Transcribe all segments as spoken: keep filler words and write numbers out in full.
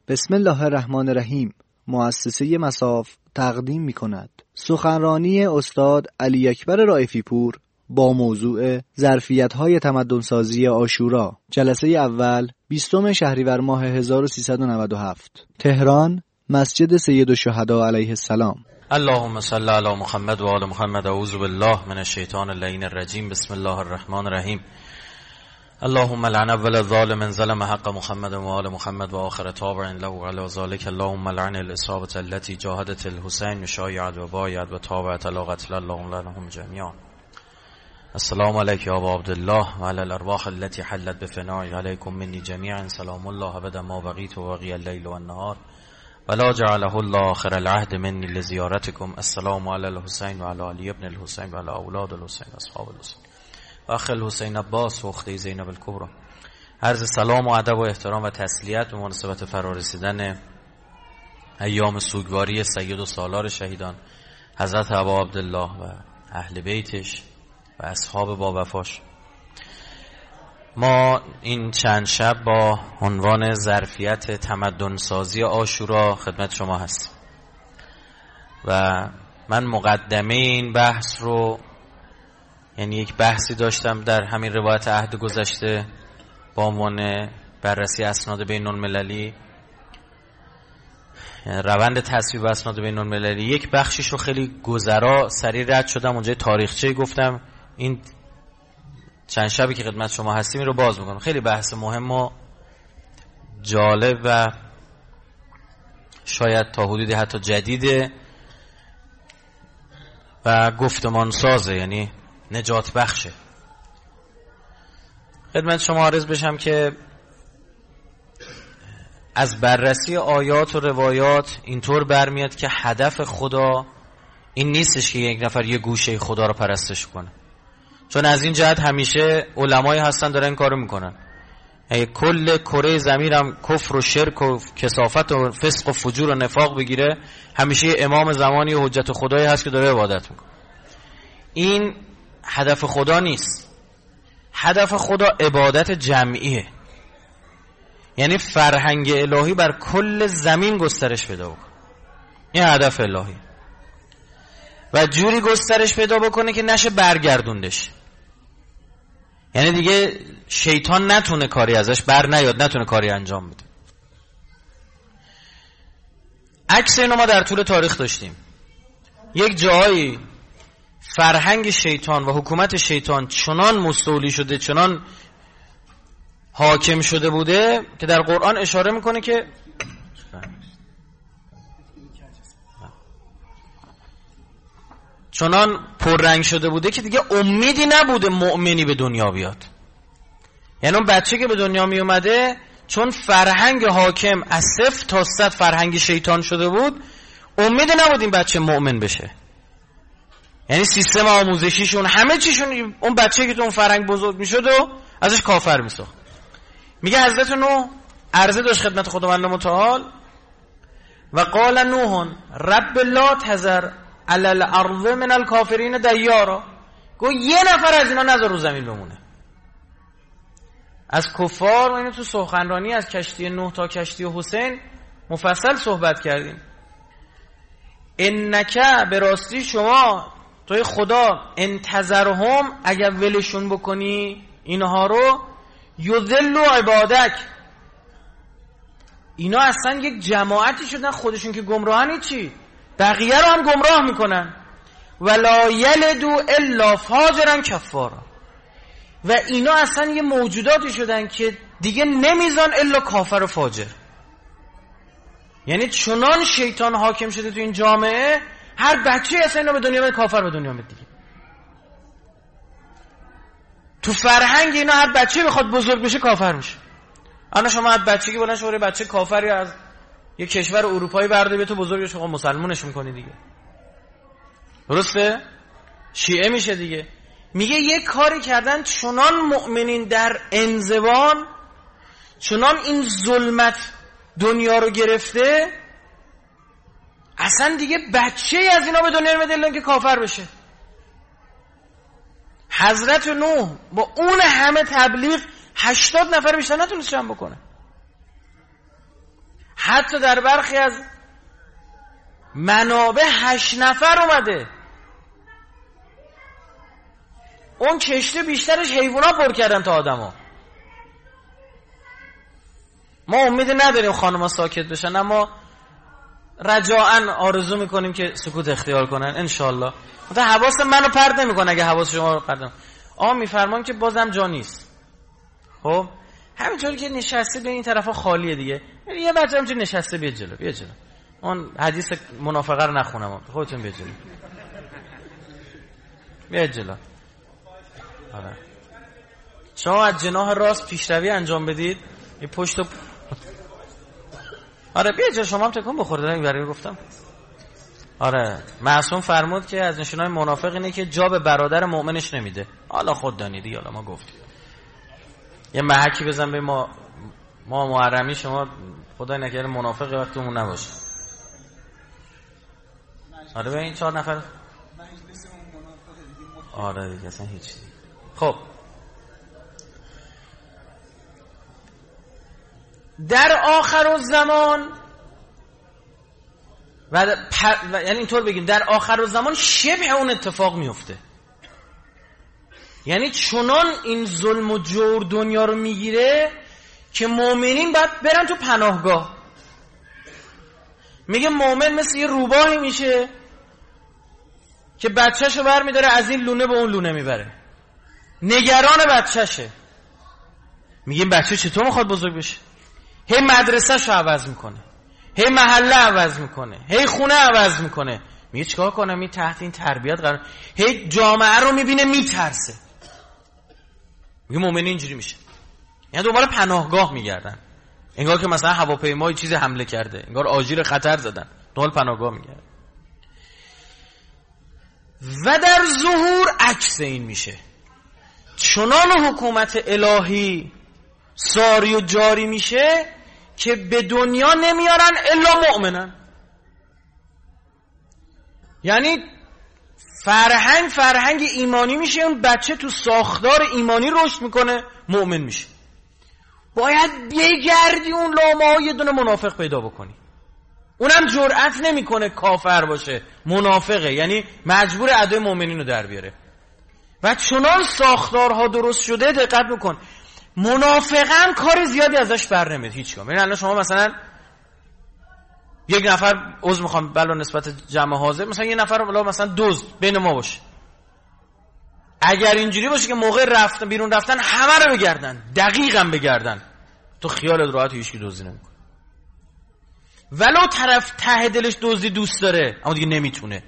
بسم الله الرحمن الرحیم. مؤسسه مصاف تقدیم می کند سخنرانی استاد علی اکبر رائفی پور با موضوع ظرفیت‌های تمدن‌سازی عاشورا، جلسه اول بیستم شهریور ماه هزار و سیصد و نود و هفت، تهران، مسجد سید الشهدا علیه السلام. اللهم صل علی محمد و آل محمد. اعوذ بالله من الشیطان اللعین الرجیم. بسم الله الرحمن الرحیم. اللهم لعن اول الظالم ظلم حق محمد و آل محمد و آخر تابع له علی ذلك. اللهم لعن الاصابه التي جاهدت الحسین شایعت و بایعت و تابعت علی قتل. اللهم لعنهم جميعا. السلام علیک یا ابا عبدالله و علی الارواح التي حلت بفناء علیکم منی جمیعا. سلام الله ابدا ما بقیت و بقی اللیل و النهار ولا جعله الله آخر العهد منی لزیارتکم. السلام علی الحسین و علی علی ابن الحسین و علی اولاد الحسین اصحاب الحسین و اخ الحسین عباس و اخته زینب الکبرى. عرض سلام و ادب و احترام و تسلیت به مناسبت فرارسیدن ایام سوگواری سید و سالار شهیدان حضرت ابا عبدالله و اهل بیتش و اصحاب با وفاش. ما این چند شب با عنوان ظرفیت تمدن‌سازی عاشورا خدمت شما هستیم و من مقدمه این بحث رو، یعنی یک بحثی داشتم در همین روایت عهد گذشته با عنوان بررسی اسناد بین المللی، روند تصویب اسناد بین المللی. یک بخشیش رو خیلی گذرا سریع رد شدم، اونجای تاریخچه گفتم. این چند شبی که خدمت شما هستیم این رو باز میکنم. خیلی بحث مهم و جالب و شاید تا حدودی حتی جدیده و گفتمان سازه، یعنی نجات بخشه. خدمت شما عرض بشم که از بررسی آیات و روایات اینطور برمیاد که هدف خدا این نیستش که یک نفر یه گوشه خدا رو پرستش کنه، چون از این جهت همیشه علمایی هستن دارن این کارو میکنن. کل کره زمین هم کفر و شرک و کثافت و فسق و فجور و نفاق بگیره، همیشه امام زمانی و حجت خدایی هست که داره عبادت میکنه. این هدف خدا نیست. هدف خدا عبادت جمعیه، یعنی فرهنگ الهی بر کل زمین گسترش پیدا بکنه. این هدف الهی و جوری گسترش پیدا بکنه که نشه برگردوندش، یعنی دیگه شیطان نتونه کاری ازش بر نیاد، نتونه کاری انجام بده. عکس اینو ما در طول تاریخ داشتیم. یک جایی فرهنگ شیطان و حکومت شیطان چنان مستولی شده، چنان حاکم شده بوده که در قرآن اشاره میکنه که چنان پررنگ شده بوده که دیگه امیدی نبوده مؤمنی به دنیا بیاد. یعنی اون بچه که به دنیا می اومده چون فرهنگ حاکم از صفر تا صد فرهنگ شیطان شده بود، امیدی نبود این بچه مؤمن بشه. یعنی سیستم آموزشیشون همه چیشون اون بچه که تو اون فرهنگ بزرگ میشد و ازش کافر میساخت. میگه حضرت نوح عرضه داشت خدمت خداوند متعال و قال نوح رب لا تذر علی الارض من الکافرین دیارا. گو یه نفر از اینا نذار رو زمین بمونه. از کفار، ما اینو تو سخنرانی از کشتی نوح تا کشتی حسین مفصل صحبت کردیم. انک به راستی شما توی خدا انتظرهم، اگر ولشون بکنی اینها رو، یذلوا عبادک، اینا اصلا یک جماعتی شدن خودشون که گمراهن، چی بقیه رو هم گمراه میکنن. ولا یلدوا الا فاجرا کفارا، و اینا اصلا یه موجوداتی شدن که دیگه نمیزان الا کافر و فاجر. یعنی چنان شیطان حاکم شده تو این جامعه، هر بچه اصلا اینا به دنیا میاد کافر به دنیا میاد دیگه. تو فرهنگ اینا هر بچه بخواد بزرگ بشه کافر میشه. انا شما هر بچه که بلند شوره بچه کافری از یه کشور اروپایی برده به تو بزرگ بشه، شما مسلمونش میکنی دیگه، درسته؟ شیعه میشه دیگه. میگه یک کاری کردن چنان مؤمنین در انزوان، چنان این ظلمت دنیا رو گرفته، اصلا دیگه بچه از اینا به دنیا میاد که کافر بشه. حضرت نوح با اون همه تبلیغ هشتاد نفر بیشتر نتونست جمع بکنه. حتی در برخی از منابع هشت نفر اومده. اون کشته بیشترش حیوونا پر کردن تا آدما. ما امید نداریم خانم‌ها ساکت بشن، اما رجاءً آرزو میکنیم که سکوت اختیار کنن انشالله. مثلا حواس منو پرت نمیکنه اگه حواس شما رو پرت نکنه. آقا میفرمان که بازم جا نیست. خب همینطوری که نشسته به این طرفا خالیه دیگه، یه بچه همینطوری نشسته بیاد جلو، بیاد جلو. اون حدیث منافقه رو نخونم، خودتون بیاد جلو، بیاد جلو. آره. شما از جناح راست پیشروی انجام بدید، این پشت و آره بیا جلو. شما هم تکون بخورید این برای گفتم. آره معصوم فرمود که از نشانه‌های منافق اینه که جا به برادر مؤمنش نمیده. حالا خود دانیدی، حالا ما گفتیم یه محکی بزن به ما ما محرمی، شما خدای نکرده منافق وقتمون نباشه. آره به این چهار نفر آره دیگه اصلا هیچ. خب در آخر الزمان و, و یعنی اینطور بگیم در آخر الزمان شبه اون اتفاق میفته. یعنی چنان این ظلم و جور دنیا رو میگیره که مؤمنین باید برن تو پناهگاه. میگه مؤمن مثل یه روباهی میشه که بچه‌شو برمیداره از این لونه به اون لونه میبره، نگران بچه‌شه. میگه بچه چطور میخواد بزرگ بشه؟ هی مدرسه‌شو عوض میکنه، هی محله عوض میکنه، هی خونه عوض میکنه. میگه چیکار کنم این تحت این تربیت قرار، هی جامعه رو میبینه میترسه. میگه مؤمن اینجوری میشه، یعنی دنبال پناهگاه میگردن، انگار که مثلا هواپیمای چیزی حمله کرده، انگار آژیر خطر زدن، دنبال پناهگاه میگردن. و در ظهور عکس این میشه، چنان حکومت الهی ساری و جاری میشه که به دنیا نمیارن الا مؤمنن. یعنی فرهنگ فرهنگ ایمانی میشه، اون بچه تو ساختار ایمانی رشد میکنه، مؤمن میشه. باید بگردی اون لامه‌ها یه دونه منافق پیدا بکنی، اونم جرأت نمیکنه کافر باشه، منافقه، یعنی مجبور ادای مؤمنین رو در بیاره. و چنان ساختارها درست شده، دقت بکن، منافقان کار زیادی ازش بر نمیاد هیچ کام. یعنی الان شما مثلا یک نفر عذر میخوام بلا نسبت جمع حاضر، مثلا یه نفر بلا مثلا دزد بین ما باشه، اگر اینجوری باشه که موقع رفتن بیرون رفتن همه رو بگردن، دقیقاً بگردن، تو خیالت راحت هیچ کی دزدی نمیکنه. ولو طرف ته دلش دزدی دوست داره اما دیگه نمیتونه.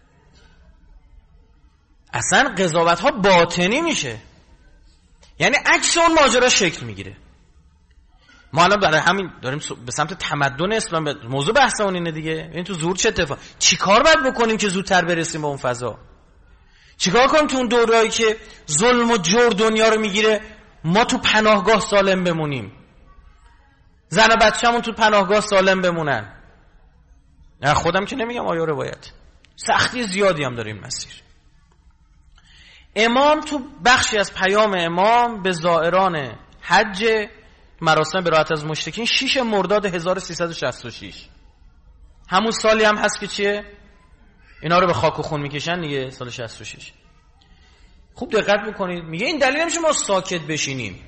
اصلا قضاوت ها باطنی میشه، یعنی عکس اون ماجرا شکل میگیره. ما الان برای همین داریم به سمت تمدن اسلام، موضوع بحثمون اینه دیگه. این تو ظهور چه اتفاق، چیکار باید بکنیم که زودتر برسیم به اون فضا؟ چیکار کنیم تو اون دورهایی که ظلم و جور دنیا رو میگیره ما تو پناهگاه سالم بمونیم، زن و بچه‌مون تو پناهگاه سالم بمونن؟ نه خودم که نمیگم آیا روایت، سختی زیادی هم داریم مسیر. امام تو بخشی از پیام امام به زائران حج مراسم برائت از مشرکین شش مرداد هزار و سیصد و شصت و شش، همون سالی هم هست که چیه اینا رو به خاک و خون میکشن دیگه، سال شصت و شش. خوب دقت بکنید، میگه این دلیل نمیشه ما ساکت بشینیم.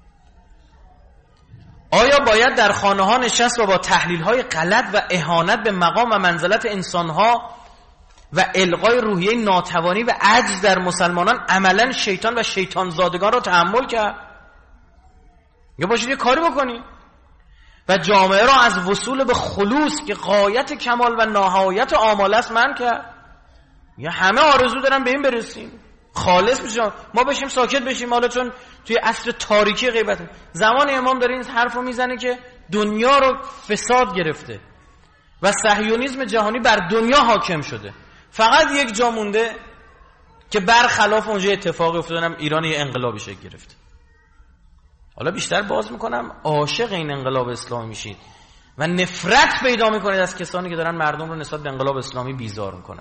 آیا باید در خانه ها نشست و با تحلیل های غلط و اهانت به مقام و منزلت انسان ها و القای روحیه ناتوانی و عجز در مسلمانان عملا شیطان و شیطان زادگان رو تحمل کرد؟ یا باشید یه کاری بکنی و جامعه را از وصول به خلوص که غایت کمال و نهایت آمال است من کرد؟ یا همه آرزو دارن به این برسیم، خالص بشیم، ما بشیم ساکت بشیم؟ حالا چون توی عصر تاریکی غیبت زمان امام داره این حرفو میزنه که دنیا رو فساد گرفته و صهیونیسم جهانی بر دنیا حاکم شده، فقط یک جا مونده که برخلاف اونجا اتفاقی افتادنم ایران یه انقلابی شکل گرفته. حالا بیشتر باز میکنم، عاشق این انقلاب اسلامی میشید و نفرت پیدا میکنید از کسانی که دارن مردم رو نسبت به انقلاب اسلامی بیزار میکنن،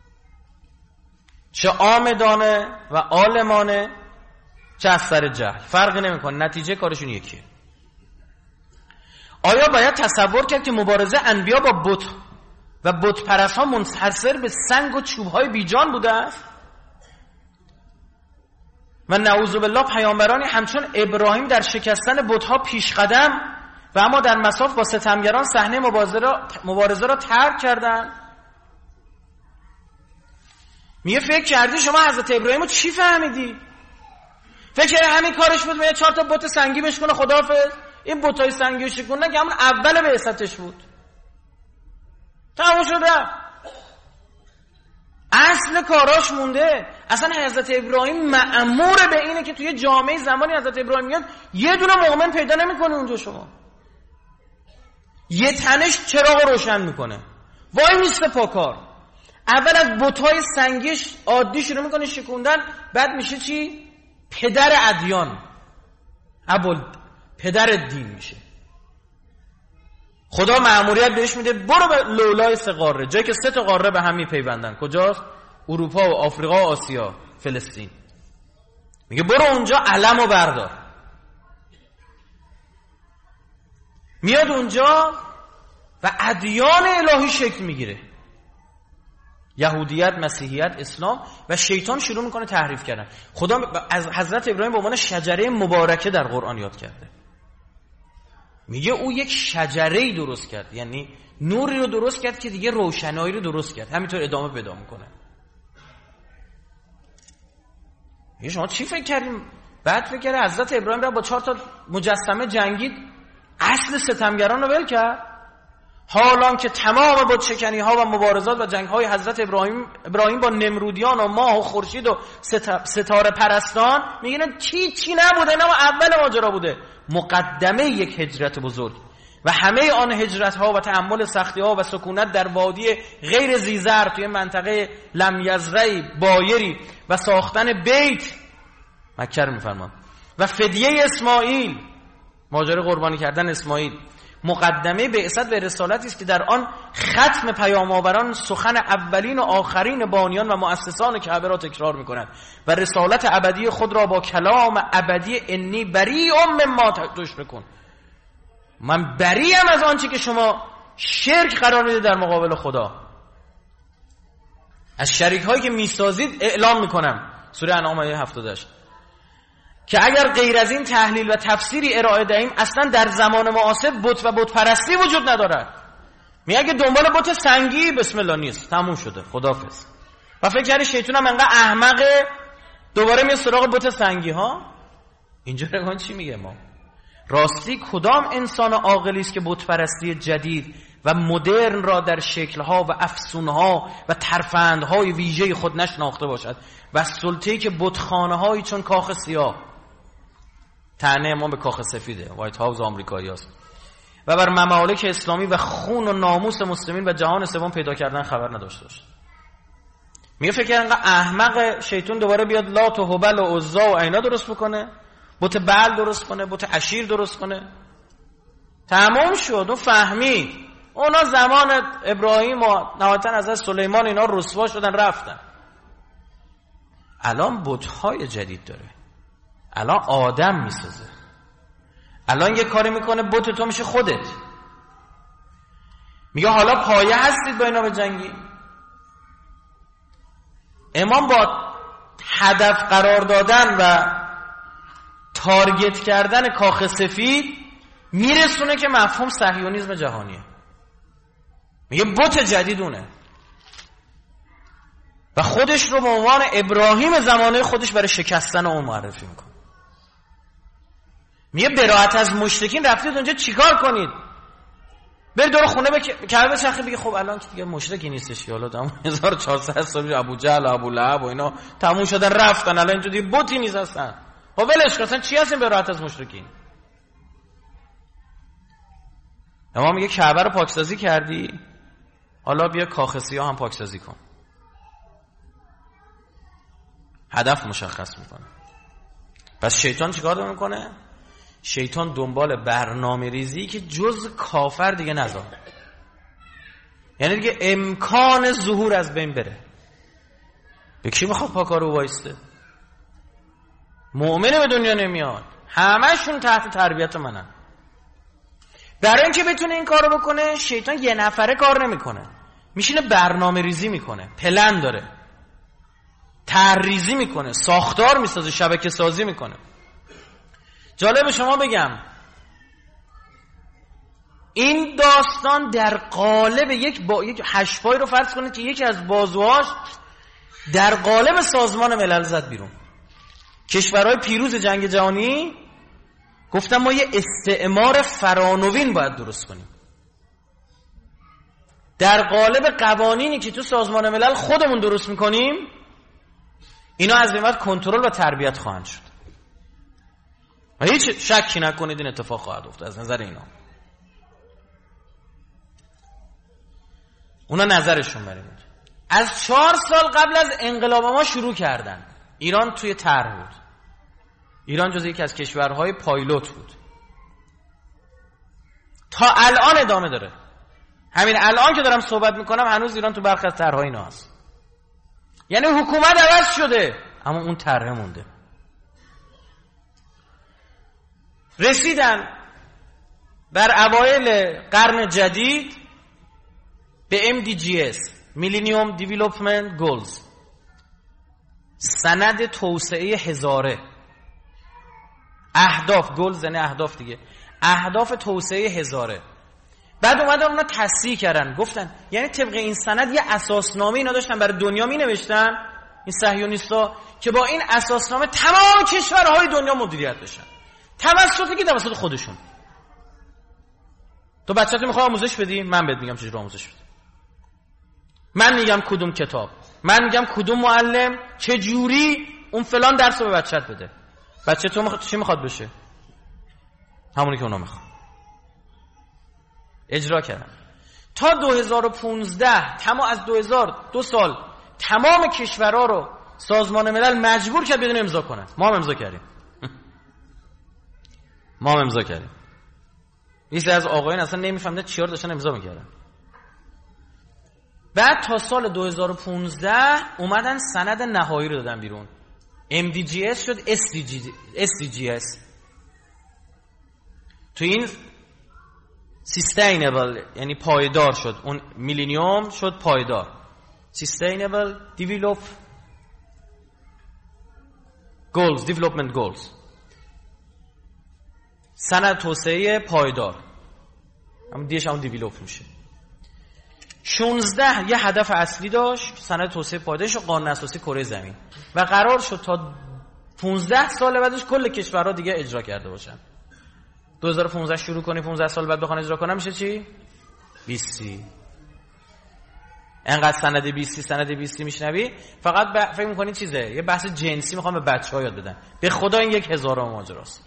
چه عامدانه و عالمانه چه از سر جهل، فرقی نمیکنه، نتیجه کارشون یکیه. آیا باید تصور کرد که مبارزه انبیا با بت و بت پرست ها منحصر به سنگ و چوب های بیجان بوده است؟ و نعوذ بالله پیامبرانی همچون ابراهیم در شکستن بت ها پیش قدم و اما در مصاف با ستمگران صحنه مبارزه را مبارزه را ترک کردند. میگه فکر کردی شما حضرت ابراهیم رو چی فهمیدی؟ فکر کردی همین کارش بود میگه چهار تا بت سنگی بشکنه خداحافظ؟ این بتای سنگی رو شکوندن که همون اول بعثتش بود. تموم شد رفت. اصل کاراش مونده. اصلا حضرت ابراهیم مأمور به اینه که توی جامعه زمانی حضرت ابراهیم میاد یه دونه مؤمن پیدا نمیکنه اونجا. شما یه تنش چراغ روشن میکنه، وای میسته پاکار. اول از بت‌های سنگیش عادی شروع میکنه شکوندن، بعد میشه چی؟ پدر ادیان، ابو پدر دین میشه. خدا مأموریت بهش میده برو به لولای سه قاره، جایی که سه تا قاره به هم میپیوندن. کجاست؟ اروپا و آفریقا و آسیا، فلسطین. میگه برو اونجا علمو بردار. میاد اونجا و ادیان الهی شکل میگیره، یهودیت، مسیحیت، اسلام، و شیطان شروع میکنه تحریف کردن. خدا از حضرت ابراهیم به عنوان شجره مبارکه در قرآن یاد کرده. میگه او یک شجره‌ای درست کرد، یعنی نوری رو درست کرد که دیگه روشنایی رو درست کرد. همینطور ادامه پیدا میکنه. میگه شما چی فکر کردیم؟ بعد فکر کرد حضرت ابراهیم را با چهار تا مجسمه جنگید، اصل ستمگران رو ول کرد. حالان که تمام بتشکنی ها و مبارزات و جنگ های حضرت ابراهیم ابراهیم با نمرودیان و ماه و خورشید و ستاره پرستان، میگن چی چی نبوده، نه اول ماجرا بوده، مقدمه یک هجرت بزرگ. و همه آن هجرت ها و تحمل سختی ها و سکونت در وادی غیر زیزر توی منطقه لم یزرعی بایری و ساختن بیت مکه میفرمان و فدیه اسماعیل، ماجرا قربانی کردن اسماعیل، مقدمه بعثت و رسالتی است که در آن ختم پیام آوران سخن اولین و آخرین بانیان و مؤسسان کعبه را تکرار می‌کنند و رسالت ابدی خود را با کلام ابدی انی بریء مما تشرکون، من بری‌ام از آنچه که شما شرک قرار میدید در مقابل خدا. از شریک هایی که میسازید اعلام میکنم، سوره انعام آیه هفتاد و هشت، که اگر غیر از این تحلیل و تفسیری ارائه دهیم اصلا در زمان معاصر بت و بت پرستی وجود ندارد. می اگه دنبال بت سنگی بسم الله نیست، تموم شده، خداحافظ. و فکر کردی شیطان هم انقدر احمقه دوباره میاد سراغ بت سنگی ها؟ اینجا رگان چی میگه؟ ما راستی کدام انسان عاقلی است که بت پرستی جدید و مدرن را در شکل‌ها و افسون‌ها و ترفندهای ویژه خود نشناخته باشد و سلطه‌ای که بتخانه‌هایی چون کاخ سیاه، طعنه ما به کاخ سفیده، وایت هاوس آمریکایی است، و بر ممالک اسلامی و خون و ناموس مسلمین و جهان سوم پیدا کردن خبر نداشته باشد. میگه فکر انقدر احمق شیطان دوباره بیاد لات و هبل و عزا و اینا درست بکنه، بت بعل درست کنه، بت عشیر درست کنه. تمام شد و فهمید اونا زمان ابراهیم و نهایتاً از سلیمان اینا رسوا شدن رفتن. الان بت‌های جدید داره، الان آدم میسازه، الان یه کاری میکنه بت تو میشه خودت. میگه حالا پایه هستید با اینا به جنگی؟ امام با هدف قرار دادن و تارگت کردن کاخ سفید میرسونه که مفهوم صهیونیسم جهانیه. میگه بت جدیدونه و خودش رو به عنوان ابراهیم زمانه خودش برای شکستن اون معرفی میکنه. میگه براءت از مشرکین رفتید اونجا چیکار کنید؟ برید دور خونه به کعبه چرخی، بگه خب الان که دیگه مشرکی نیستش، حالا تمام هزار و چهارصد سال ابو جهل و ابو لهب و اینا تموم شدن رفتن، الان اینجا دیگه بتی نیست هستن. خب ولش کن، اصلا چی هستیم براءت از مشرکین؟ اما میگه کعبه رو پاکسازی کردی، حالا بیا کاخ سیاه هم پاکسازی کن. هدف مشخص میکنه. پس شیطان چیکار میکنه؟ شیطان دنبال برنامه ریزی که جز کافر دیگه نذاره، یعنی دیگه امکان ظهور از بین بره. به کی میخواد پاکارو وایسته؟ مؤمن به دنیا نمیاد، همشون تحت تربیت منن. برای اینکه بتونه این کارو بکنه شیطان یه نفره کار نمیکنه، میشینه برنامه ریزی میکنه، پلن داره، طرح‌ریزی میکنه، ساختار میسازه، شبکه سازی میکنه. جالب شما بگم این داستان در قالب یک با یک هشت‌پایی رو فرض کنید که یکی از بازوهاش در قالب سازمان ملل زد بیرون. کشورهای پیروز جنگ جهانی گفتم ما یه استعمار فرانوین باید درست کنیم در قالب قوانینی که تو سازمان ملل خودمون درست میکنیم. اینا از این بعد کنترل و تربیت خواهند شد و هیچ شکی نکنید این اتفاق خواهد افتاد از نظر اینا. اونا نظرشون برای بود. از چهار سال قبل از انقلاب ما شروع کردن. ایران توی طرح بود. ایران جزو یکی از کشورهای پایلوت بود. تا الان ادامه داره. همین الان که دارم صحبت میکنم هنوز ایران تو برخی از طرحهای اینا هست. یعنی حکومت عوض شده اما اون طرح مونده. رسیدن بر اوایل قرن جدید به ام دی جی اس Millennium Development Goals، سند توسعه هزاره. اهداف، گولز یعنی اهداف دیگه، اهداف توسعه هزاره. بعد اومدن اونا تصحیح کردن، گفتن یعنی طبق این سند یه اساسنامه اینا داشتن برای دنیا می نوشتن این صهیونیستا که با این اساسنامه تمام کشورهای دنیا مدیریت بشن توسط کی؟ توسط خودشون. تو بچه‌تو میخوای آموزش بدی، من بهت میگم چجوری آموزش بدی، من میگم کدوم کتاب، من میگم کدوم معلم چه جوری اون فلان درس رو به بچت بده. بچه تو مخ... چی میخواد بشه؟ همونی که اونا میخواد. اجرا کردن تا دو هزار و پانزده، تمام از دو هزار دو سال تمام کشورها رو سازمان ملل مجبور کرد بدون امضا کنن. ما هم امضا کردیم. ما هم امضا کردیم. یه از آقایون اصلا نمیفهمدن چیار داشتن امضا میکردن. بعد تا سال دو هزار و پانزده اومدن سند نهایی رو دادن بیرون. ام دی جی اس شد اس دی جی اس. تو این sustainable یعنی پایدار شد، اون میلینیوم شد پایدار. sustainable develop goals development goals، سند توسعه پایدار. همون دیش همون دیولوپ میشه. شانزده یه هدف اصلی داشت، سند توسعه پایدارش و قانون اساسی کره زمین، و قرار شد تا پانزده سال بعدش کل کشورها دیگه اجرا کرده باشن. دو هزار و پانزده شروع کنی، پانزده سال بعد بخوان اجرا کنن میشه چی؟ بیستی. انقدر سند بیستی سند بیستی میشنوی فقط ب... فکر میکنی چیزه یه بحث جنسی میخوام به بچه‌ها یاد بدن. به خدا این یک هزارم ماجراست.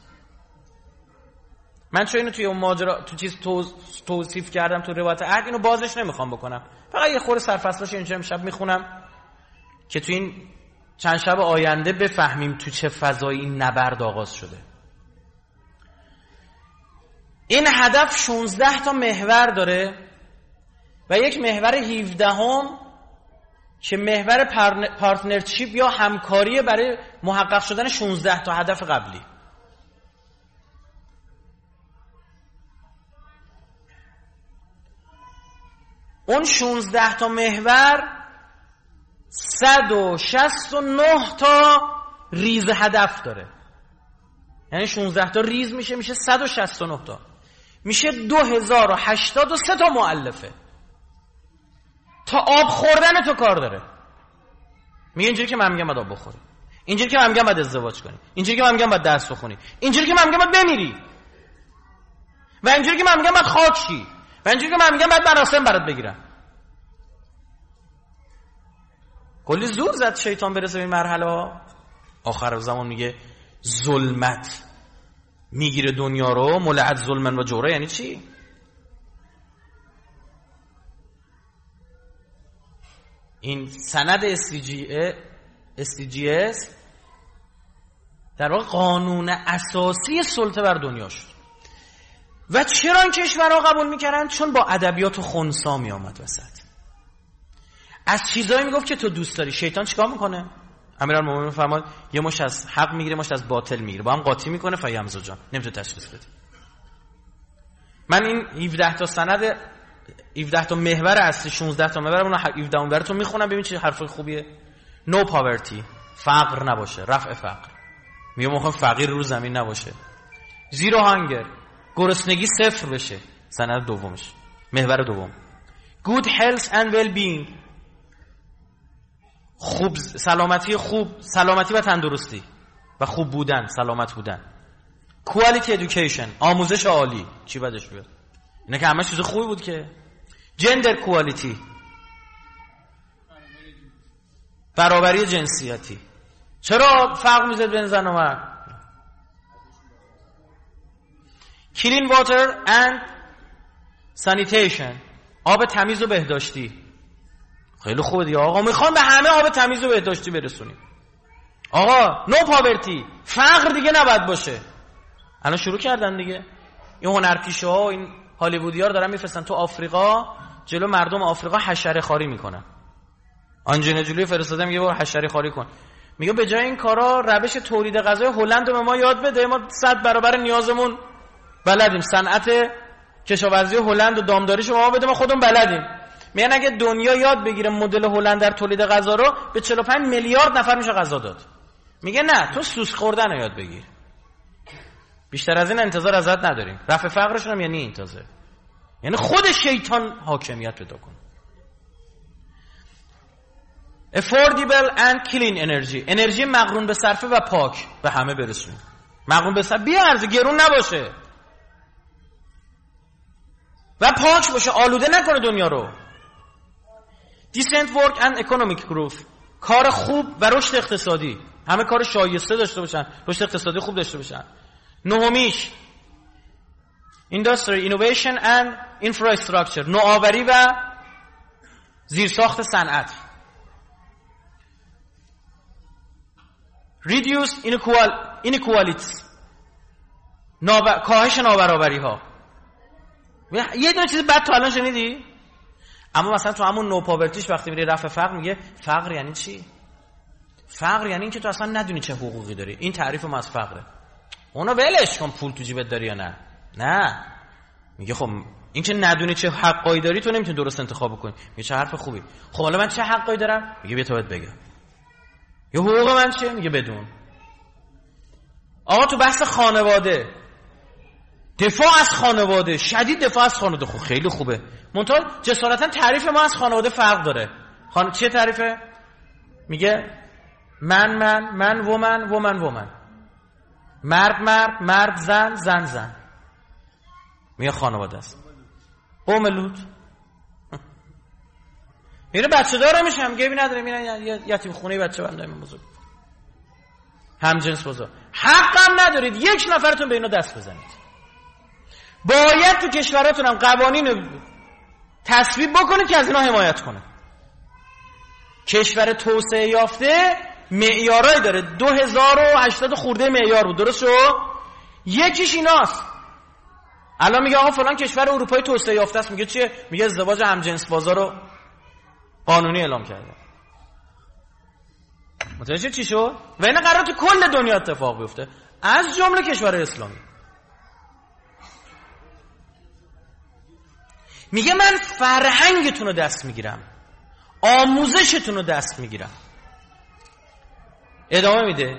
من چون اینو توی اون ماجرا تو چیز توز... توصیف کردم تو روایت عهد، اینو بازش نمیخوام بکنم، فقط یه خورده سرفصلش اینجا امشب میخونم که تو این چند شب آینده بفهمیم تو چه فضایی این نبرد آغاز شده. این هدف شانزده تا محور داره و یک محور هفدهم که محور پارتنرشیپ یا همکاری برای محقق شدن شانزده تا هدف قبلی. اون شانزده تا محور صد و شصت و نه تا ریز هدف داره. یعنی شانزده تا ریز میشه میشه صد و شصت و نه تا، میشه دو هزار و هشتاد و سه تا مؤلفه. تا آب خوردن تو کار داره. میگه اینجوری که من میگم باید آب بخوری، اینجوری که من میگم باید ازدواج کنی، اینجوری که من میگم باید درس بخونی، اینجوری که من میگم باید بمیری، و اینجوری که من میگم باید خاک شی، و اینجوری که من میگم باید مراسم برات بگیرم. کلی زور زد شیطان برسه به این مرحله ها. آخر زمان میگه ظلمت میگیره دنیا رو، ملعت ظلمن و جوره. یعنی چی؟ این سند اس دی جی اس در واقع قانون اساسی سلطه بر دنیا شد. و چرا این کشورها قبول میکردن؟ چون با ادبیات خنثی میامد وسط، از چیزایی میگفت که تو دوست داری. شیطان چیکار میکنه؟ امیرالمومنین فرمود یه مشت از حق میگیره، مشت از باطل میگیره، با هم قاطی میکنه. فیمزو جان نمیتونه تشخیص بده. من این هفده تا سند هفده تا محور اصلی شانزده تا محور اون هفده اون براتون میخونم ببین چه حرف خوبیه. نو پاورتی، فقر نباشه، رفع فقر. میگم میخوام فقیر رو زمین نباشه. زیرو هانگر، گرسنگی صفر بشه. سند دومش، محور دوم. good health and well being، خوب سلامتی، خوب سلامتی و تندرستی و خوب بودن، سلامت بودن. quality education، آموزش عالی. چی بدش بیاد؟ اینا که همه چیز خوبی بود که. gender quality، برابری جنسیتی. چرا فرق میذاره بین زن و مرد؟ clean water and sanitation، آب تمیز و بهداشتی. خیلی خوبه دیگه آقا، میخوام به همه آب تمیز و بهداشتی برسونیم. آقا نو پاورتی، فقر دیگه نباید باشه. الان شروع کردن دیگه این هنرپیشه ها و این هالیوودی ها رو دارن میفرستن تو آفریقا، جلو مردم آفریقا حشره خواری میکنن. آنجلینا جولی فرستاده میگه برو حشره خواری کن. میگه به جای این کارا روش تولید غذای هلند رو به ما یاد بده، ما صد برابر نیازمون بلدیم. صنعت کشاورزی هلند و دامداریشو ما بده، ما خودمون بلدیم. میگن اگه دنیا یاد بگیره مدل هلند در تولید غذا رو، به چهل و پنج میلیارد نفر میشه غذا داد. میگه نه، تو سوس خوردن رو یاد بگیر. بیشتر از این انتظار ازت نداریم. رفع فقرشون هم یعنی این تازه، یعنی خود شیطان حاکمیت پیدا کن. affordable and clean energy، انرژی مقرون به صرفه و پاک به همه برسونیم. مقرون به صرفه، بیا ارزه، گرون نباشه و پاک باشه، آلوده نکنه دنیا رو. decent work and economic growth، کار خوب و رشد اقتصادی. همه کار شایسته داشته باشن، رشد اقتصادی خوب داشته باشن. نهمیش industry innovation and infrastructure، نوآوری و زیرساخت صنعت. reduce inequalities، نابر... کاهش نابرابری ها. یه دونه چیز بد تا الان شنیدی؟ اما مثلا تو همون نو پاورتیش وقتی میری رفع فقر، میگه فقر یعنی چی؟ فقر یعنی این که تو اصلا ندونی چه حقوقی داری. این تعریف ما از فقره. اونا ولش کن پول تو جیبت داری یا نه. نه، میگه خب این که ندونی چه حقایی داری تو نمیتونی درست انتخاب کنی. میگه چه حرف خوبی. خب حالا من چه حقایی دارم؟ میگه بیا تو بهت بگم. یه حقوق من چیه؟ میگه بدون. آقا تو بحث خانواده، دفاع از خانواده، شدید دفاع از خانواده، خب خیلی خوبه. منتها جسارتا تعریف ما از خانواده فرق داره. خان... چیه تعریفه؟ میگه من من من ومن ومن ومن، مرد مرد مرد زن زن زن. میگه خانواده است. قوم لوط میره بچه داره میشه، میگه ببین نداره، میرن یتیم خونه بچه بنده من بزرگ، هم جنس بزرگ. حقم ندارید یک نفرتون به اینا دست بزنید. باید تو کشوراتون هم قوانین تصویب بکنید که از اینا حمایت کنه. کشور توسعه یافته معیارایی داره، دو هزار و هشتصد خورده معیار بود، درست شو؟ یکیش ایناست. الان میگه آقا فلان کشور اروپایی توسعه یافته است، میگه چیه؟ میگه ازدواج همجنس بازا رو قانونی اعلام کرده. متوجه چی شد؟ و اینا قراره تو کل دنیا اتفاق بیفته، از جمله کشور اسلامی. میگه من فرهنگتون رو دست میگیرم، آموزشتون رو دست میگیرم. ادامه میده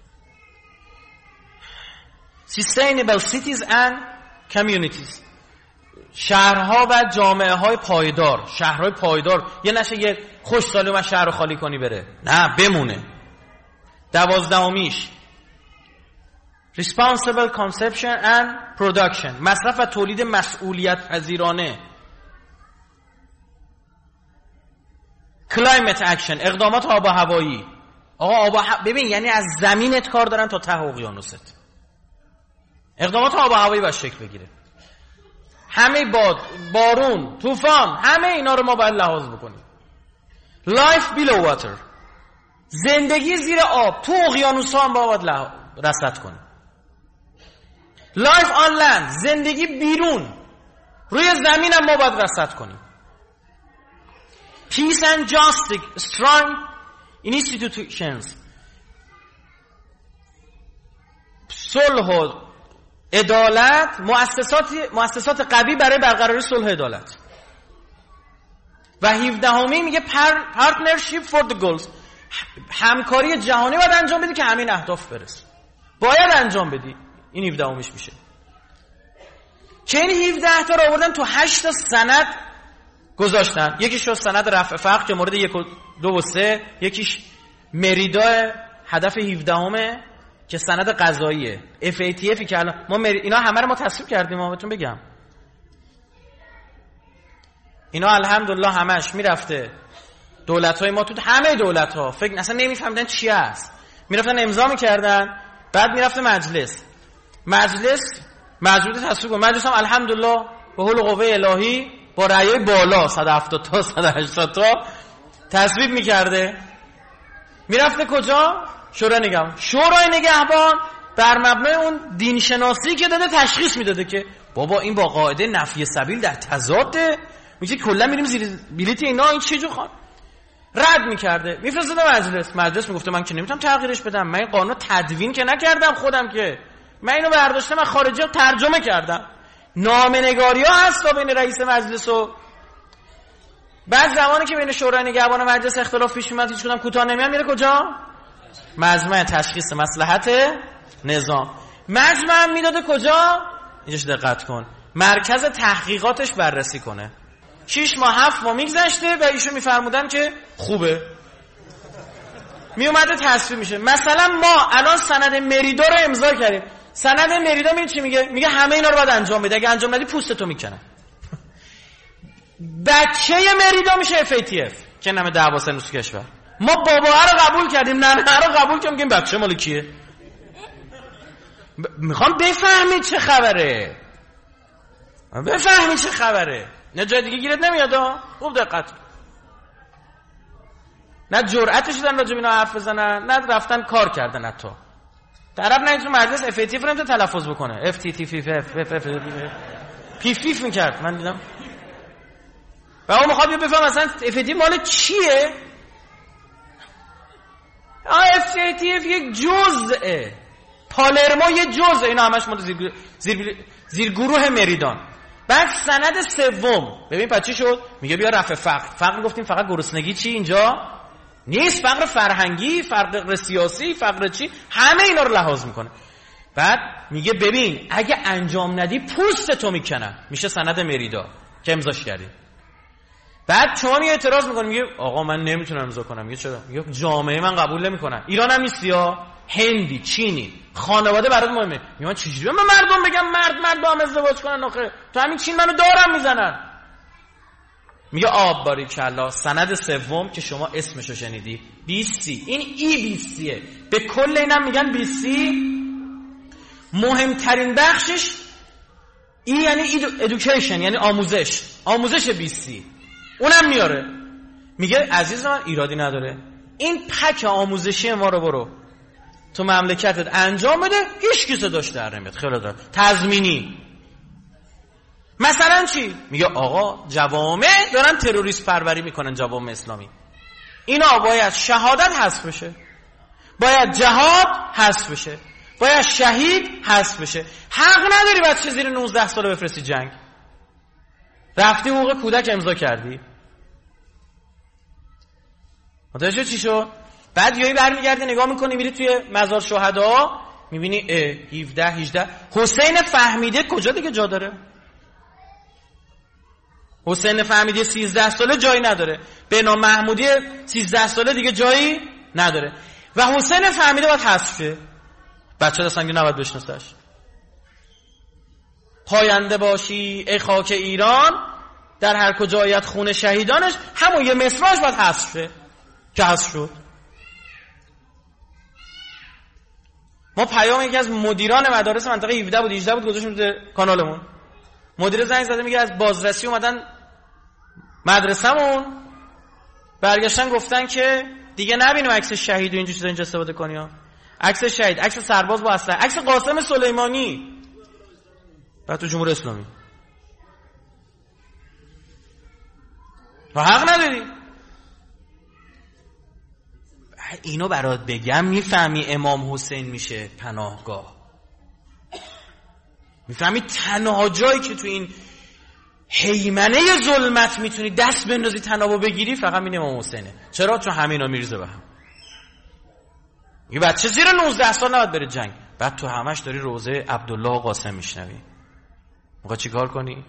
Sustainable cities and communities، شهرها و جامعه های پایدار. شهرهای پایدار یه نشه یه خوش سالی و شهر رو خالی کنی بره، نه بمونه. دوازدهمیش Responsible consumption and production، مصرف و تولید مسئولیت پذیرانه. Climate action، اقدامات آب و هوایی. آقا آب و ه... ببین یعنی از زمینت کار دارن تا ته اقیانوست. اقدامات آب و هوایی باید شکل بگیره. همه باد، بارون، طوفان، همه اینا رو ما باید لحاظ بکنیم. Life below water، زندگی زیر آب، تو اقیانوس‌ها هم باید لح... رصد کنیم. Life on land، زندگی بیرون، روی زمین هم ما باید رصد کنیم. Peace and justice، strong institutions، صلح و عدالت، مؤسسات مؤسسات قوی برای برقراری صلح عدالت. و هفدهمی میگه پارتنرشیپ فور د گولز، همکاری جهانی باید انجام بدی که همین اهداف برس، باید انجام بدی. این هفدهمیش میشه که این هفده تا رو آوردن تو هشت تا سند گذاشتن. یکیش شد سند رفع فقر که مورد یک و دو و سه، یکیش مریدا هدف هفدهمه که سند قضاییه، اف ای تی اف که الان ما مری... اینا همه رو ما تصویب کردیم. ما بهتون بگم اینا الحمدلله همش میرفته دولت‌های ما، تو همه دولت‌ها فکر اصلا نمیفهمیدن چی است، میرفتن امضا میکردن، بعد میرفته مجلس مجلس مجلس تصویب کنه. مجلس هم الحمدلله به حول قوه الهی با رأی بالا صد و هفتاد تا صد و هشتاد تا تصویب میکرده. میرفته کجا؟ شورای نگهبان. شورای نگهبان بر مبنای اون دین شناسی که داده تشخیص میداده که بابا این با قاعده نفی سبیل در تضاده، میگه کلا میریم زیر بلیت اینا، این چه جو خان رد میکرده، میفرستاده مجلس. مجلس میگفته من که نمیتونم تغییرش بدم، من این قانون تدوین که نکردم خودم، که من اینو برداشتم من خارجی ها ترجمه کردم. نامه‌نگاری ها هست تا بین رئیس مجلس و بعد زمانی که بین شورای نگهبان و مجلس اختلاف پیش میاد هیچ کدوم کوتاه نمیاد، میره کجا؟ مجمع تشخیص مصلحت نظام. مجمع میداده کجا؟ اینجاش دقت کن، مرکز تحقیقاتش بررسی کنه. شش ماه هفت ماه میگذشته و ایشون میفرمودن که خوبه، میومده تصویب میشه. مثلا ما الان سند مریدا رو امضا کردیم. سند مریدا میگه چی میگه؟ میگه همه اینا رو باید انجام بده، اگه انجام ندی پوستتو میکنن. بچه مریدا میشه اف ای تی اف که نام دعوا سنوس کشور. ما بابا رو قبول کردیم، نه نه رو قبول کردیم، میگیم بچه مال کیه؟ ب... میخوام بفهمید چه خبره، بفهمید چه خبره، نه جای دیگه گیرت نمیاد ها. خوب دقت، نه جرأتش دادن راجع به اینا حرف بزنن، نه رفتن کار کردن. حتی طرف نه تو مجلس اف ای تی اف رو نمیتونه تلفظ بکنه، اف تی تی فی اف اف اف پیف پیف میکرد. من دیدم و اون میخواد بفهم اصلا اف ای تی اف مال چیه. اف ای تی اف یک جزءه، پالرمو یه جزء، اینا همش مال زیر زیر زیر گروه مریدان. بعد سند سوم ببین پس چی شد؟ میگه بیا رفع فقر. فقر گفتیم فقط گرسنگی چی اینجا نیست، فقر فرهنگی، فقر سیاسی، فقر چی، همه اینا رو لحاظ میکنه. بعد میگه ببین اگه انجام ندی پوست تو میکنم، میشه سند مریدا که امضاش کردی. بعد شما میگه اعتراض میکنی، میگه آقا من نمیتونم امضا کنم. میگه چرا؟ میگه جامعه من قبول نمیکنن. ایران هم نیستی ها، هندی، چینی، خانواده برات مهمه. میگه من چجوری من مردم بگم مرد مرد با هم ازدواج کنن؟ آخه تو همین چین منو دارم میزنن. میگه آب باریکلا. سند سوم که شما اسمشو شنیدی بی سی، این ای بی سیه. به کل اینم میگن بی سی. مهمترین بخشش ای یعنی ایدوکیشن، یعنی آموزش، آموزش بی سی. اونم میاره. میگه عزیز من ایرادی نداره، این پک آموزشی ما رو برو تو مملکتت انجام بده، هیچ کی صداش در نمیاد. خیلی داره تضمینی. مثلا چی؟ میگه آقا جوامع دارن تروریست پروری میکنن، جوامع اسلامی، اینا باید شهادت حذف بشه، باید جهاد حذف بشه، باید شهید حذف بشه. حق نداری بچه زیر نوزده ساله بفرستی جنگ. رفتی حقوق کودک امضا کردی، متوجه چی شد؟ بعد یهو برمیگردی نگاه میکنی میری توی مزار شهدا میبینی هفده هجده حسین فهمیده کجا دیگه جا داره؟ حسین فهمیده سیزده ساله جایی نداره، بنا محمودی سیزده ساله دیگه جایی نداره و حسین فهمیده باید حذف شه. بچه دستنگی نباید بشناسش. پاینده باشی ای خاک ایران، در هر کجایت خون شهیدانش، همون یه مصرعش باید حذف شه که حذف شد. ما پیام یکی از مدیران مدارس منطقه هفده بود هجده بود گذاشتیم تو کانالمون. مدیر زنگ زده میگه از بازرسی اومدن مدرسه‌مون، برگشتن گفتن که دیگه نبینیم عکس شهید و اینجور چیزا اینجا استفاده کنی ها. عکس شهید، عکس سرباز با اسلحه، عکس قاسم سلیمانی بعد تو جمهوری اسلامی. و حق نداری. اینو برات بگم میفهمی امام حسین میشه پناهگاه. میفهمی تنها جایی که تو این هیمنه ظلمت میتونی دست بندازی تنابو بگیری فقط این امام حسینه. چرا؟ چون همه اینا میریزه به هم. یه بچه زیر نوزده سال نباید بره جنگ، بعد تو همش داری روزه عبدالله و قاسم میشنوی. موقع چی کار کنی؟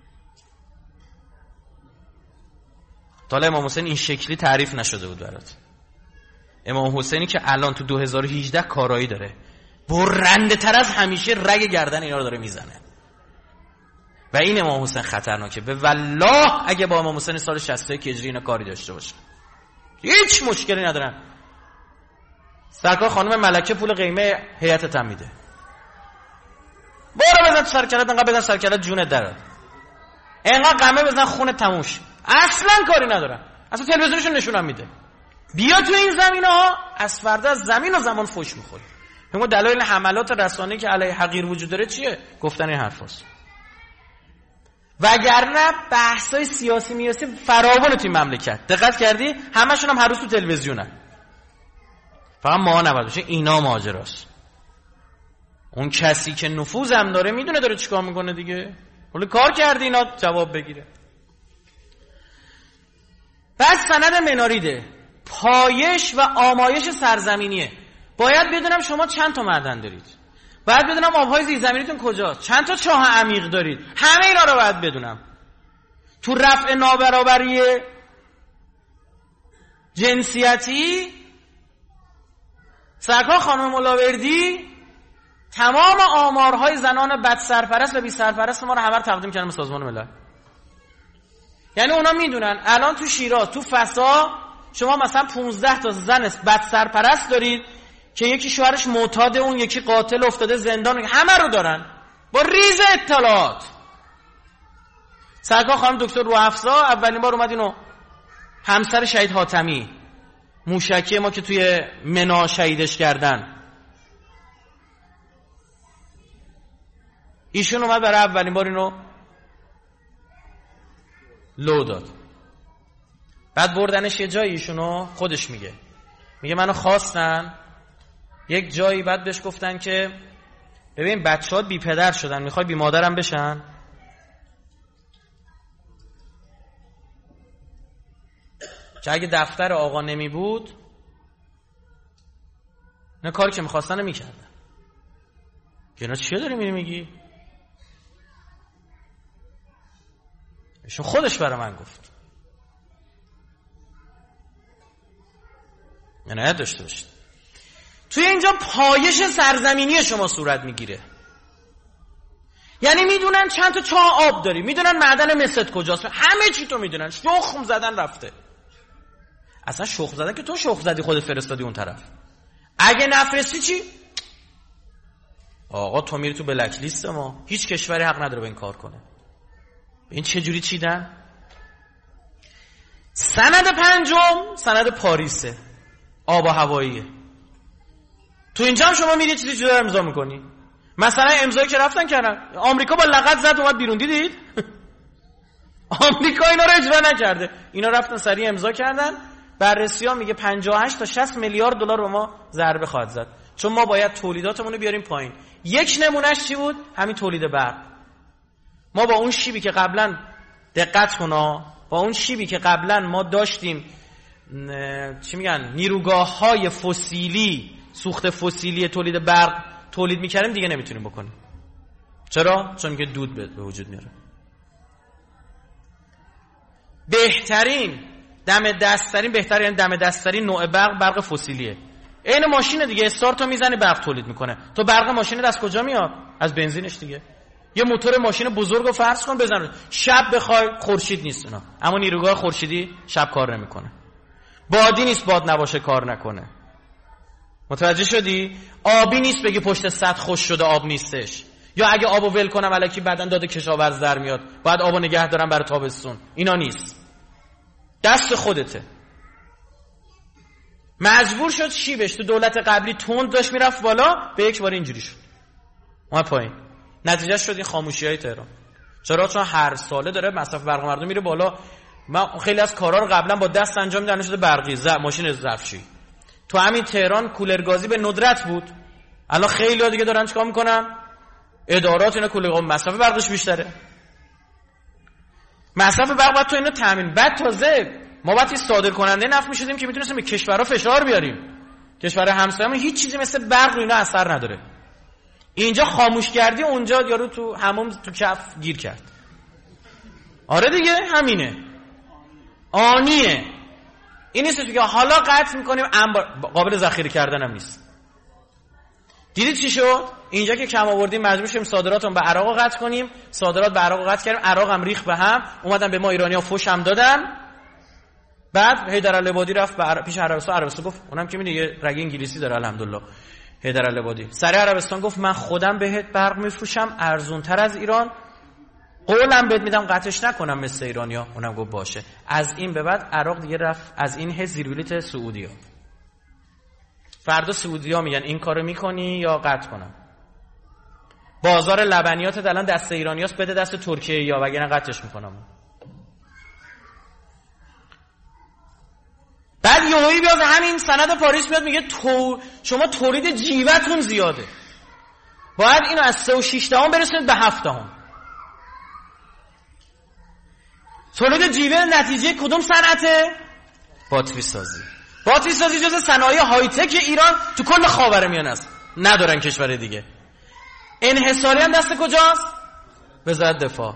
حالا امام حسین این شکلی تعریف نشده بود برات. امام حسینی که الان تو دو هزار و هجده کارایی داره، برنده تر از همیشه رگ گردن اینا رو داره میزنه. و این امام حسین خطرناکه. به والله اگه با امام حسین سال شصت و یک هجری اینا کاری داشته باشه هیچ مشکلی ندارن. سرکار خانم ملکه پول قیمه هیئتت هم میده. برو بزن سرکلت، انقدر بزن سرکلت جونت دراد، انقدر قمه بزن خونت تموش. اصلا کاری ندارن، اصلا تلویزیونشون نشونم میده. بیا تو این زمینه ها از فردا از زمین و زمان فوش میخوری. همون دلایل حملات رسانه‌ای که علیه حقیر وجود داره چیه؟ گفتن این حرفاست. وگرنه بحثای سیاسی میاسی فراوان تو این مملکت. دقت کردی؟ همشون هم هر روز تو تلویزیونن. فقط ما نباید باشه، اینا ماجراست. اون کسی که نفوذ هم داره میدونه داره چیکار میکنه دیگه. ولی کار کردی اینا جواب بگیره. پس سند مناریده پایش و آمایش سرزمینیه. باید بدونم شما چند تا معدن دارید، باید بدونم آبهای زیرزمینیتون کجاست، چند تا چاه عمیق دارید، همه اینا رو باید بدونم. تو رفع نابرابری جنسیتی سرکار خانم ملاوردی تمام آمارهای زنان بد سرپرست و بی سرپرست ما رو همه رو تقدیم کردن به سازمان ملل. یعنی اونا میدونن الان تو شیراز تو فسا شما مثلا پونزده تا زن بد سرپرست دارید که یکی شوهرش معتاد، اون یکی قاتل افتاده زندان، همه رو دارن با ریز اطلاعات. سرکار خانم دکتر روحافظا اولین بار اومد اینو، همسر شهید حاتمی موشکی ما که توی منا شهیدش کردن، ایشون اومد برای اولین بار اینو لو داد. بعد بردنش یه جایی، ایشونو خودش میگه میگه منو خواستن یک جایی، بعد بهش گفتن که ببین بچه‌هات بی پدر شدن، میخوای بی مادرم بشن؟ که اگه دفتر آقا نمی بود نه کاری که میخواستن رو میکردن. که اینا چیه داری میری میگی؟ ایشون خودش برای من گفت. عنایت داشته باشید. توی اینجا پایش سرزمینی شما صورت میگیره. یعنی میدونن چند تا چاه آب داری، میدونن معدن مست کجاست، همه چی تو میدونن. شخم زدن رفته. اصلا شخم زدن که تو شخم زدی خودت فرستادی اون طرف. اگه نفرستی چی؟ آقا تو میری تو بلک لیست ما، هیچ کشوری حق نداره به این کار کنه. این چه جوری چیدن؟ سند پنجم سند پاریسه، آب و هواییه. تو اینجا هم شما میری چیزی جدا امضا میکنی. مثلا امضایی که رفتن کردن آمریکا با لغت زد اومد بیرون، دیدید؟ آمریکا اینا رو اجرا نکرده، اینا رفتن سریع امضا کردن. بررسی‌ها میگه پنجاه و هشت تا شصت میلیارد دلار رو ما ضربه خواهد زد، چون ما باید تولیداتمون رو بیاریم پایین. یک نمونهش چی بود؟ همین تولید برق. ما با اون شیبی که قبلا، دقت کنا، با اون شیبی که قبلا ما داشتیم چی میگن نیروگاه‌های فسیلی، سوخت فسیلی تولید برق تولید میکردیم، دیگه نمیتونیم بکنیم. چرا؟ چون که دود به وجود میاره. بهترین دم دستترین بهترین دم دستترین نوع برق برق فسیلیه. این ماشین دیگه استارتو میزنه برق تولید میکنه. تو برق ماشین از کجا میاد؟ از بنزینش دیگه. یه موتور ماشین بزرگو فرض کن بزن، شب بخوای خورشید نیست اونا، اما نیروگاه خورشیدی شب کار نمیکنه. بادی نیست باد نباشه کار نکنه. متوجه شدی؟ آبی نیست بگی پشت سد خوش شده آب نیستش، یا اگه آبو ول کنم الکی بعدن داده کشاورز در میاد باید آبو نگه دارم برای تابستون. اینا نیست، دست خودته. مجبور شد شیبش تو دولت قبلی تند داشت میرفت بالا، به یک بار اینجوری شد اومد پایین. نتیجه شد این خاموشی‌های تهران. چرا؟ چون هر ساله داره مصرف برق مردم میره بالا. من خیلی از کارا رو قبلا با دست انجام میدادم، شده برقی، ز ماشین ظرفشویی. تو همین تهران کولرگازی به ندرت بود. الان خیلی‌ها دیگه دارن چیکار میکنن؟ ادارات اینا کل قوم مصرف برقش بیشتره، مصرف برق باید تو اینا تامین. بعد تازه ما باید صادر کننده نفت میشدیم که میتونستیم به کشورها فشار بیاریم. کشور همسایه‌مون هیچ چیزی مثل برق رو اینا اثر نداره. اینجا خاموش کردی، اونجا یارو تو حمام تو کف گیر کرد. آره دیگه همینه، آنیه. این نیست که حالا قطع میکنیم انبار قابل ذخیره کردن هم نیست. دیدید چی شد؟ اینجا که کم آوردیم مجبور شدیم صادراتمون به عراق قطع کنیم، صادرات به عراق قطع کردیم، عراق هم ریخ به هم، اومدن به ما ایرانی‌ها فوش هم دادن. بعد حیدرالعبادی رفت به پیش عربستان، عربستان گفت، اونم که میگه یه رگ انگلیسی داره الحمدلله، حیدرالعبادی سر عربستان گفت من خودم بهت برق میفروشم ارزونتر از ایران، قولم بهت میدم قطعش نکنم مثل ایرانیا. اونم گفت باشه. از این به بعد عراق دیگه رفت از این حیث زیر بلیت سعودی‌ها. فردا سعودی‌ها میگن این کارو میکنی یا قطع کنم. بازار لبنیات الان دست ایرانیاست، بده دست ترکیه یا وگرنه قطعش میکنم. بعد یهویی بیاد همین سند پاریس میاد میگه تو شما تولید جیوتون زیاده، باید اینو از سه و شش دهم برسونید به هفت دهم. تولید جیوه نتیجه کدوم صنعته؟ باتری سازی. باتری سازی جزو صنایع های تک ایران تو کل خاورمیانه است، ندارن کشور دیگه. انحصاری هم دست کجاست؟ وزارت دفاع.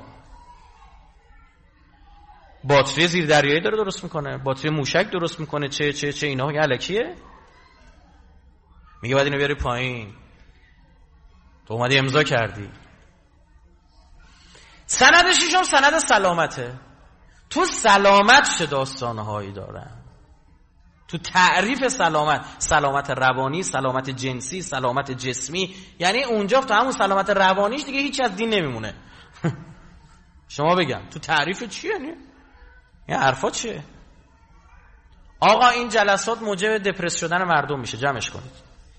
باتری زیر دریایی داره درست میکنه، باتری موشک درست میکنه، چه چه چه اینا الکیه. میگه باید اینو بیاری پایین، تو اومدی امضا کردی. سند ششم سند سلامته. تو سلامت چه داستانهایی دارن؟ تو تعریف سلامت، سلامت روانی، سلامت جنسی، سلامت جسمی، یعنی اونجا تو همون سلامت روانیش دیگه هیچ از دین نمیمونه. شما بگم تو تعریف چیه؟ یعنی این حرفا چیه؟ آقا این جلسات موجب دپرس شدن مردم میشه، جمعش کنید.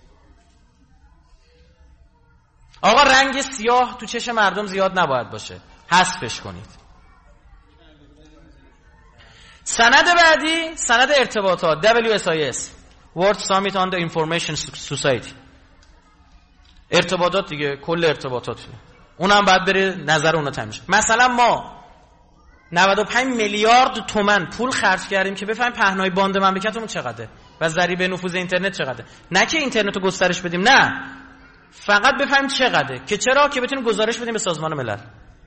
آقا رنگ سیاه تو چشم مردم زیاد نباید باشه، حذفش کنید. سند بعدی سند ارتباطات دبلیو اس آی اس World Summit on the Information Society. ارتباطات دیگه، کل ارتباطات اونم باید بره نظر اونا تامین شه. مثلا ما نود و پنج میلیارد تومان پول خرج کردیم که بفهمیم پهنای باند مملکتمون چقدره و ضریب نفوذ اینترنت چقدره. نه که اینترنت رو گسترش بدیم، نه، فقط بفهمیم چقدره. که چرا؟ که بتونیم گزارش بدیم به سازمان ملل.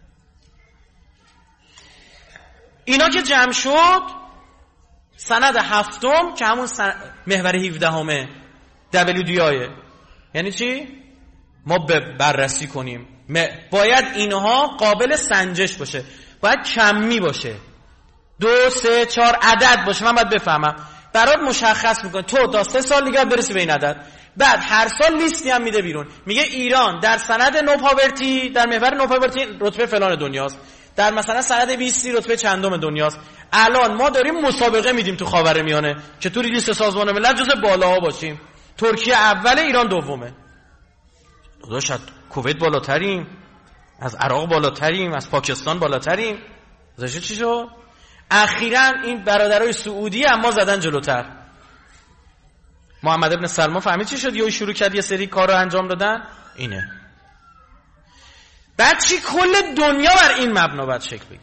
اینا که جمع شد سند هفتم که همون سن... محور هفدهم دبلیو دی آی. یعنی چی؟ ما بررسی کنیم، م... باید اینها قابل سنجش باشه، باید کمی باشه، دو سه چهار عدد باشه، من باید بفهمم. برات مشخص میکنه تو تا سه سال دیگه برسی به این عدد. بعد هر سال لیستی هم میده بیرون، میگه ایران در سند نو پاورتی، در محور نو پاورتی رتبه فلان دنیاست، در مثلا سند بیست رتبه چندم دنیاست. الان ما داریم مسابقه میدیم تو خاورمیانه که تو لیست سازمان ملل جز بالاها باشیم. ترکیه اول، ایران دومه. داداش از کویت بالاتریم، از عراق بالاتریم، از پاکستان بالاتریم. داداش چی شد؟ اخیراً این برادرای سعودی اما زدن جلوتر. محمد ابن سلمان فهمید چی شد؟ یهو شروع کرد یه سری کارو انجام دادن. اینه. بعد چی؟ کل دنیا بر این مبنا باید شکل بگیره.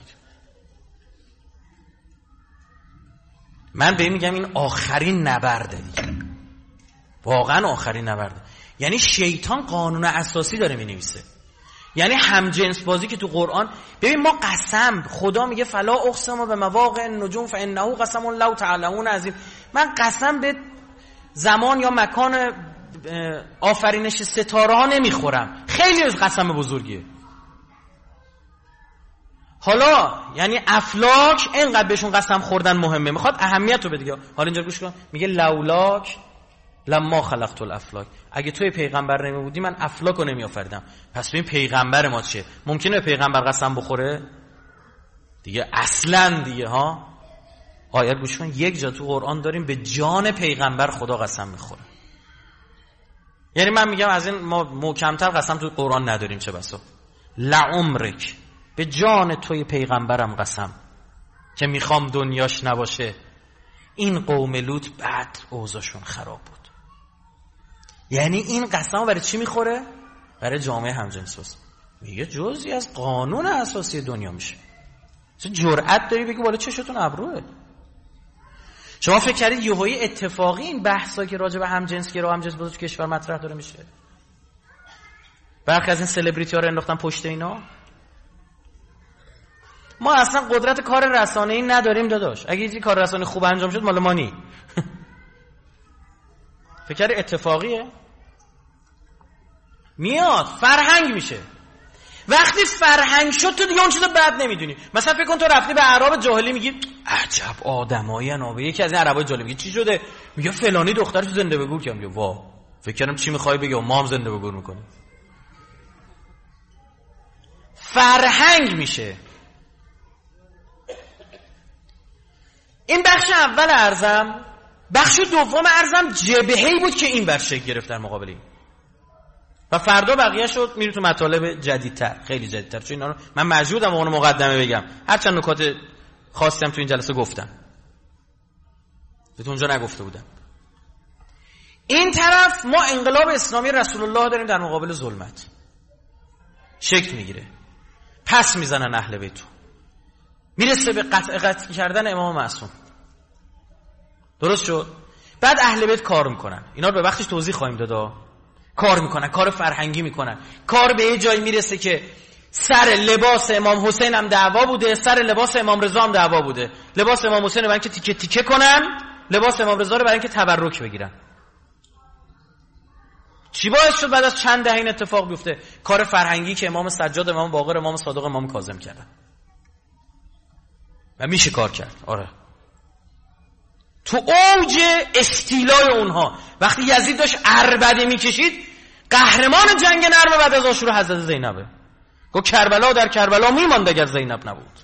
من به این میگم این آخرین نبرده دیگه، واقعا آخرین نبرده. یعنی شیطان قانون اساسی داره مینویسه. یعنی همجنس بازی که تو قرآن، ببین ما قسم، خدا میگه فلا اقسم به مواقع النجوم فانه قسم لو تعلمون عظیم. من قسم به زمان یا مکان آفرینش ستاره ها نمیخورم، خیلی از قسم بزرگیه. حالا یعنی افلاک اینقدر بهشون قسم خوردن مهمه، میخواد اهمیت رو بده. حالا اینجا گوش کن، میگه لولاک لما خلقت الافلاک، اگه توی پیغمبر نمی بودی من افلاک رو نمی آفریدم. پس ببین پیغمبر ما چیه؟ ممکنه پیغمبر قسم بخوره؟ دیگه اصلا دیگه ها. آیه گوش کن، یک جا تو قرآن داریم به جان پیغمبر خدا قسم میخوره. یعنی من میگم از این ما محکمتر قسم تو قرآن نداریم، چه بسا لعمرک، به جان توی پیغمبرم قسم که میخوام دنیاش نباشه. این قوم لوط بعد اوضاعشون خراب بود. یعنی این قسم برای چی میخوره؟ برای جامعه همجنس. میگه جزئی از قانون اساسی دنیا میشه. چه جرأت داری بگی بالا چشتون ابروه؟ شما فکر کردید یهویی اتفاقی این بحثا که راجع به همجنسگرا و همجنسبازی تو کشور مطرح داره میشه؟ برخی از این سلبریتی ها رو انداختن پشت اینا. ما اصلا قدرت کار رسانه‌ای نداریم داداش. اگه یه کار رسانه‌ای خوب انجام شد مال ما نی. فکر کردی اتفاقیه؟ میاد فرهنگ میشه. وقتی فرهنگ شد تو دیگه اون چیزا بد نمیدونی. مثلا فکر کن تو رفتی به اعراب جاهلی میگی عجب آدمایی ان. به یکی از این عربای جاهلی میگی چی شده؟ میگه فلانی دخترش زنده به گور کردم. میگه وا فکر کردم چی میخوای بگی؟ ما هم زنده به گور میکنیم. فرهنگ میشه. این بخش اول ارزم. بخش دوم ارزم جبهه‌ای بود که این بر شکل گرفت در مقابل این. و فردا بقیه شد میری تو مطالب جدیدتر، خیلی جدیدتر، چون اینا رو من مجبورم اون مقدمه بگم. هرچند نکات خاصی هم تو این جلسه گفتم تو اونجا نگفته بودم. این طرف ما انقلاب اسلامی رسول الله داریم در مقابل ظلمت شکل میگیره. پس میزنن اهل بیتو، میرسه به قطع قطع کردن امام معصوم. درست شد؟ بعد اهل بیت کار میکنن. اینا رو به وقتش توضیح خواهیم دادا. کار میکنن، کار فرهنگی میکنن. کار به یه جایی میرسه که سر لباس امام حسین هم دعوا بوده، سر لباس امام رضا هم دعوا بوده. لباس امام حسین رو برای اینکه تیکه تیکه کنن، لباس امام رضا رو برای اینکه تبرک بگیرن. چی باعث شد بعد از چند دهه این اتفاق بیفته؟ کار فرهنگی که امام سجاد، امام باقر، امام صادق، امام کاظم کردن. و میشه کار کرد. آره. تو اوج استیلای اونها وقتی یزید داشت عربده میکشید، قهرمان جنگ نرم بعد از آشورا حضرت زینبه. گفت کربلا در کربلا میماند اگر زینب نبود.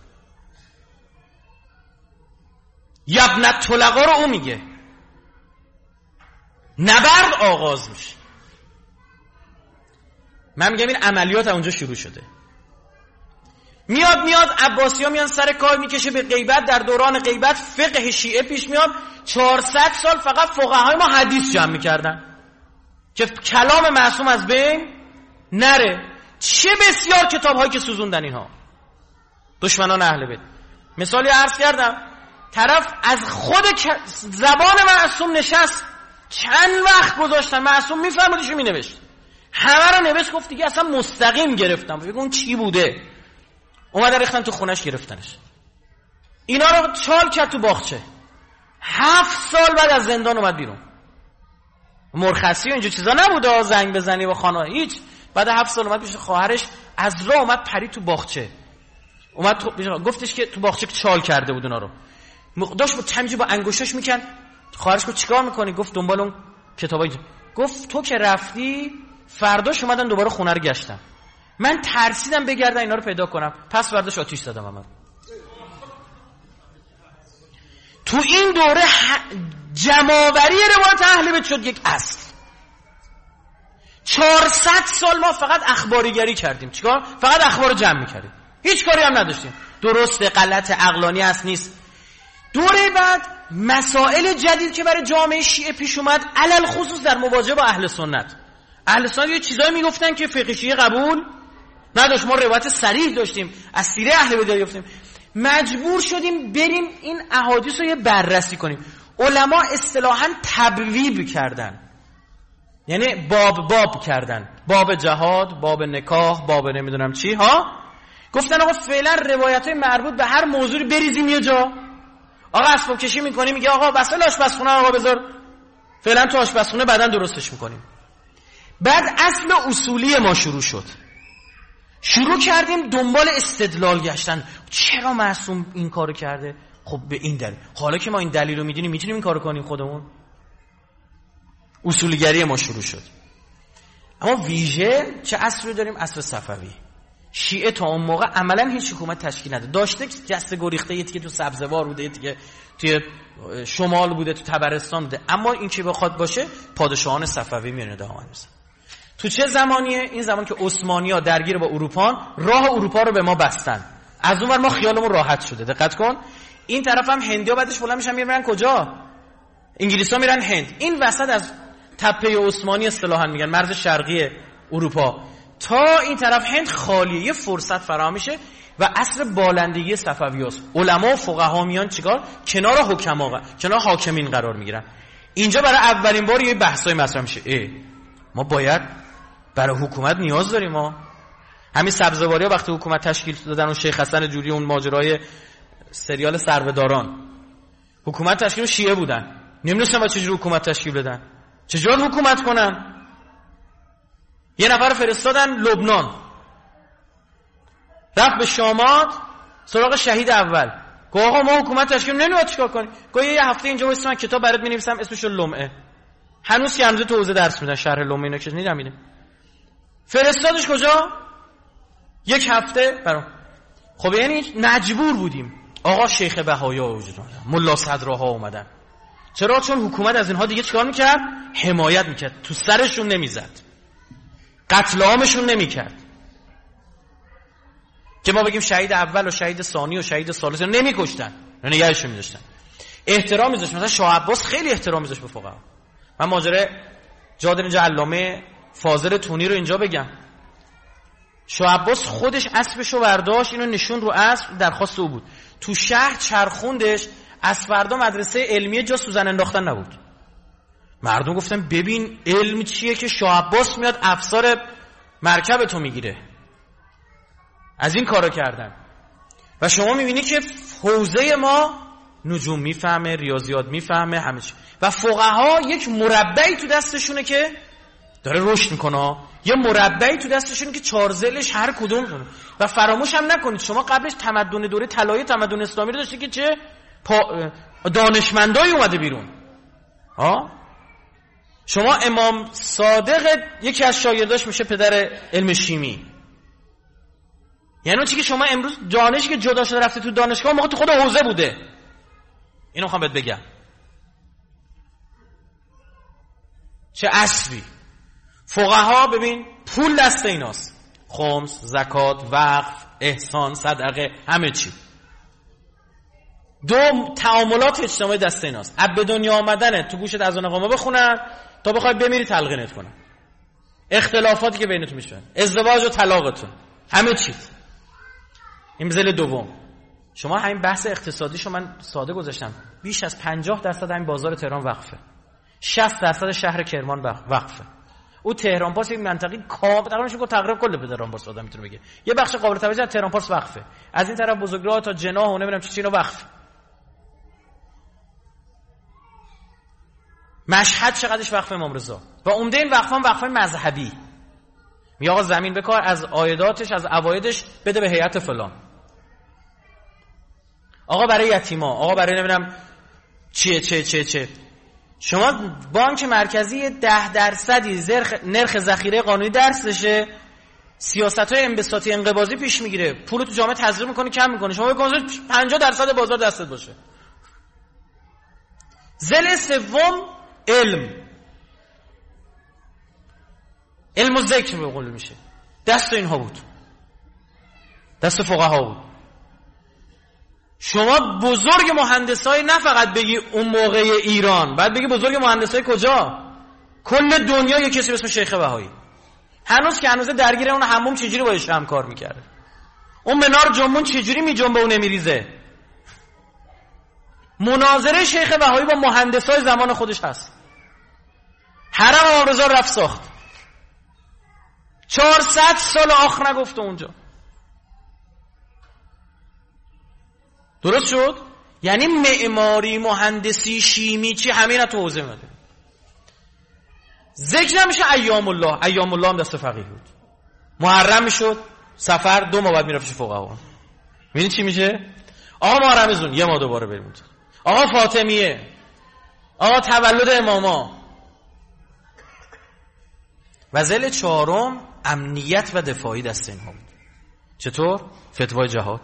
یبنت طلقا رو او میگه. نبرد آغاز میشه. من میگم این عملیات اونجا شروع شده. میاد میاد عباسی ها میان سر کار میکشه به غیبت. در دوران غیبت فقه شیعه پیش میاد. چهارصد سال فقط فقهای ما حدیث جمع میکردن که کلام معصوم از بین نره. چه بسیار کتاب هایی که سوزوندن اینها دشمنان اهل بیت. مثالی عرض کردم، طرف از خود زبان معصوم نشست چند وقت گذاشتن، معصوم میفهمدیشو مینوشت، همه رو نوشت. گفت دیگه اصلا مستقیم گرفتم. بگو اون چی بوده؟ اومدن ریختن تو خونش گرفتنش. اینا رو چال کرد تو باغچه. هفت سال بعد از زندان اومد بیرون. مرخصی و اینجور چیزا نبوده زنگ بزنی و خانه هیچ. بعد هفت سال اومد پیش خواهرش، از راه اومد پرید تو باغچه. اومد تو... گفتش که تو باغچه چال کرده بود اونا رو. داشت با تمیز با انگشتش میکن. خواهرش گفت چیکار میکنی؟ گفت دنبال اون کتابای. گفت تو که رفتی فرداش اومدن دوباره خونه رو گشتن. من ترسیدم بگردن اینا رو پیدا کنم. پس فرداش آتیش زدم. محمد تو این دوره ح... جمع‌آوری روایت اهل بیت شد یک اصل. چهارصد سال ما فقط اخباریگری کردیم. چیکار؟ فقط اخبار رو جمع می‌کردیم. هیچ کاری هم نداشتیم. درسته، غلط، عقلانی است، نیست. دوره بعد مسائل جدید که برای جامعه شیعه پیش اومد، علل خصوص در مواجهه با اهل سنت. اهل سنت یه چیزایی میگفتن که فقه شیعه قبول نداشت. ما روایت صریح داشتیم از سیره اهل بیت گرفتیم. مجبور شدیم بریم این احادیث رو یه بررسی کنیم. علما اصطلاحاً تبویب کردن، یعنی باب باب کردن. باب جهاد، باب نکاح، باب نمیدونم چی ها. گفتن آقا فعلا روایتای مربوط به هر موضوعی بریزیم یه جا. آقا اسباب کشی میکنیم، میگه آقا بسال آشپزخونه آقا بذار فعلا تو آشپزخونه، بعدن درستش میکنیم. بعد اصل اصولی ما شروع شد. شروع کردیم دنبال استدلال گشتن. چرا معصوم این کارو کرده؟ خب به این دلیل. حالا که ما این دلیل رو میدونیم میتونیم این کارو کنیم خودمون. اصولگری ما شروع شد. اما ویژه چه عصری داریم؟ عصر صفوی. شیعه تا اون موقع عملا هیچ حکومت تشکیل نده. داشته جسته گریخته، یه تیکه تو سبزوار بوده، یه تیکه توی شمال بوده، تو تبرستان بوده. اما این که بخواد باشه پادشاهان صفوی میونه دامن میزنن. تو چه زمانیه؟ این زمان که عثمانی‌ها درگیر با اروپان، راه اروپا رو به ما بستن. از اون ور ما خیالمون راحت شده. دقت کن. این طرف هم هندی‌ها بعدش بلند میشن میرن کجا؟ انگلیس‌ها میرن هند. این وسط از تپه عثمانی اصطلاحاً میگن مرز شرقی اروپا تا این طرف هند خالیه، یه فرصت فراهم میشه و عصر بالندگی صفویاست. علما و فقها میان چیکار؟ کنار حکما، کنار حاکمین قرار میگیرن. اینجا برای اولین بار یه بحثای مطرح میشه. اه ما باید برای حکومت نیاز داریم. ما همین سبزواریا وقتی حکومت تشکیل دادن و شیخ حسن جوری اون ماجرای سریال سربه‌داران، حکومت تشکیل شیعه بودن، نمی‌دونستن با چجوری حکومت تشکیل بدن، چجوری حکومت کنن. یه نفر فرستادن لبنان، رفت به شامات سراغ شهید اول، گفت آقا ما حکومت تشکیل نمی‌دونیم چیکار کنیم. گفت یه هفته اینجا واسه من کتاب برات می‌نویسم اسمش لمعه، هنوز که هنوز تو حوزه درس میدن شرح لمعه اینا که نمی‌دونم. فرستادش کجا؟ یک هفته برام. خب یعنی مجبور بودیم. آقا شیخ بهایا وجود اومدن، ملا صدراها اومدن. چرا؟ چون حکومت از اینها دیگه چیکار میکرد؟ حمایت میکرد، تو سرشون نمیزد، قتل عامشون نمیکرد که ما بگیم شهید اول و شهید ثانی و شهید ثالث نمیکشتن، نگهشون می‌داشتن، احترام می‌ذاشتن. مثلا شاه عباس خیلی احترام می‌ذاشت به فقها. من ماجرا جا دارم اینجا علامه فاضل تونی رو اینجا بگم. شاه عباس خودش اسبشو برداشت، اینو نشون رو اسب، درخواست او بود. تو شهر چرخوندش، از فردا مدرسه علمیه جا سوزن انداختن نبود. مردم گفتن ببین علم چیه که شاه عباس میاد افسار مرکب تو میگیره. از این کارو کردن. و شما میبینی که حوزه ما نجوم میفهمه، ریاضیات میفهمه، همه چی. و فقها یک مربعی تو دستشونه که داره رشد میکنه، یه مربعی تو دستشونه که چارزلش هر کدوم کنه. و فراموش هم نکنید شما قبلش تمدن دوره طلایی تمدن اسلامی رو داشتید که چه دانشمندایی اومده بیرون. ها شما امام صادق یکی از شاگرداش میشه پدر علم شیمی. یعنی اون چیزی که شما امروز دانشی که جدا شده رفته تو دانشگاه موقع تو خود حوزه بوده. اینو میخوام بهت بگم. چه اصلی. فقها ببین پول دست ایناست، خمس، زکات، وقف، احسان، صدقه، همه چی. دو تعاملات اجتماعی دست ایناست. اب به دنیا آمدنه تو گوشت از اون اقامه بخونن تا بخوای بمیری تلقینت کنن. اختلافاتی که بینتون میشه، ازدواج و طلاقتون، همه چیز. این مزل دوم. شما همین بحث اقتصادیشو من ساده گذاشتم. بیش از پنجاه درصد همین بازار تهران وقفه. شصت درصد شهر کرمان وقفه. او تهران پاس یک منطقه کامل تقریبا میشه تقریبا کل تهران پاس آدم میتونه بگه. یه بخش قابل توجه از تهران پاس وقفه. از این طرف بزرگراه تا جناح و نمیدونم چی چینا وقف. مشهد چقدرش وقف امام رضا. و عمده این وقفان وقفای مذهبی. میگه آقا زمین بکار، از عایداتش از عوایدش بده به هیئت فلان. آقا برای یتیما، آقا برای نمیدونم چیه چه چه چه. شما بانک مرکزی ده درصدی نرخ ذخیره قانونی درسشه، سیاست‌های انبساطی انقباضی پیش میگیره، پول تو جامعه تزریق میکنه کم میکنه. شما بگید پنجاه درصد بازار دستت باشه. ذل سوم علم، علم و ذکر به قول میشه، دست اینها بود، دست فقها بود. شما بزرگ مهندسای نه فقط بگی اون موقع ایران، بعد بگی بزرگ مهندسای کجا؟ کل دنیا یک کسی به اسم شیخ بهایی. هنوز که هنوز درگیر اون حموم چجوری با شمع کار میکرده، اون منار جنبون چجوری میجنبه و نمیریزه. مناظره شیخ بهایی با مهندسای زمان خودش هست. حرم امام رضا رفت ساخت، چهارصد سال آخ نگفته اونجا. درست شد؟ یعنی معماری، مهندسی، شیمی، چی همین تو حوزه میاد. ذکر نمیشه ایام الله، ایام الله هم دست فقیه بود. محرم میشد سفر دو ماه بعد میرفت فقها. ببین چی میشه؟ آقا محرم زون یه ماه دوباره بریم اونجا. آقا فاطمیه، آقا تولد اماما. و ذل چهارم امنیت و دفاعی دست اینها بود. چطور؟ فتوای جهاد.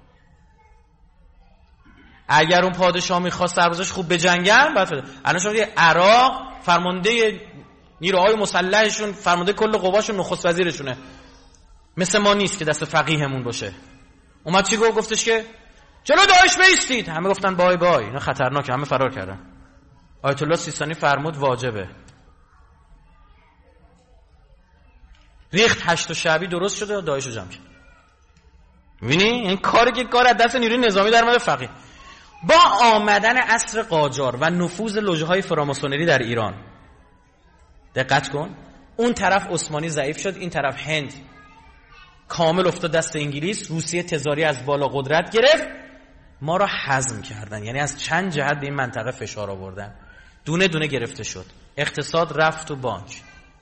اگر اون پادشاه میخواست سربازاش خوب بجنگن، بعد الان شما دیگه عراق فرمانده نیروهای مسلحشون، فرمانده کل قواشون نخست وزیرشونه. مثل ما نیست که دست فقیهمون باشه. اومد چی گفت؟ گفتش که جلو داعش بایستید. همه گفتن بای بای، اینا خطرناکه، همه فرار کردن. آیت الله سیستانی فرمود واجبه. ریخت هشت شعبی درست شده و داعش رو جمع کرد. می‌بینی این کاری که کار از دست نیروی نظامی در مورد فقیه. با آمدن عصر قاجار و نفوذ لژه‌های فراماسونری در ایران، دقت کن، اون طرف عثمانی ضعیف شد، این طرف هند کامل افتاد دست انگلیس، روسیه تزاری از بالا قدرت گرفت، ما را هضم کردن. یعنی از چند جهت به این منطقه فشار آوردن، دونه دونه گرفته شد، اقتصاد رفت و بانک.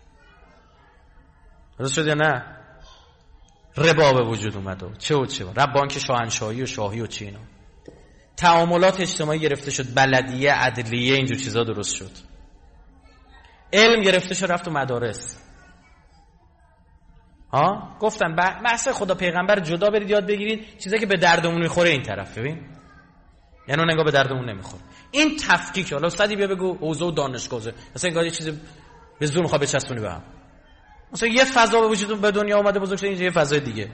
درست شد یا نه؟ ربا به وجود اومد و چه و چه رب بانک شاهنشاهی و شاهی و چه اینا. تعاملات اجتماعی گرفته شد، بلدیه، عدلیه، اینجور چیزا درست شد. علم گرفته شد رفت و مدارس. ها گفتن بحث خدا پیغمبر جدا برید یاد بگیرید، چیزایی که به دردمون میخوره این طرف. ببین یعنی اون انگار به دردمون نمیخوره. این تفکیک. حالا صدی بیا بگو حوزه و دانشگاه، مثلا انگار یه چیزی به زور میخواد بچسبونی به هم. مثلا یه فضا به وجود به دنیا اومده بزرگ شده، اینجا یه فضای دیگه.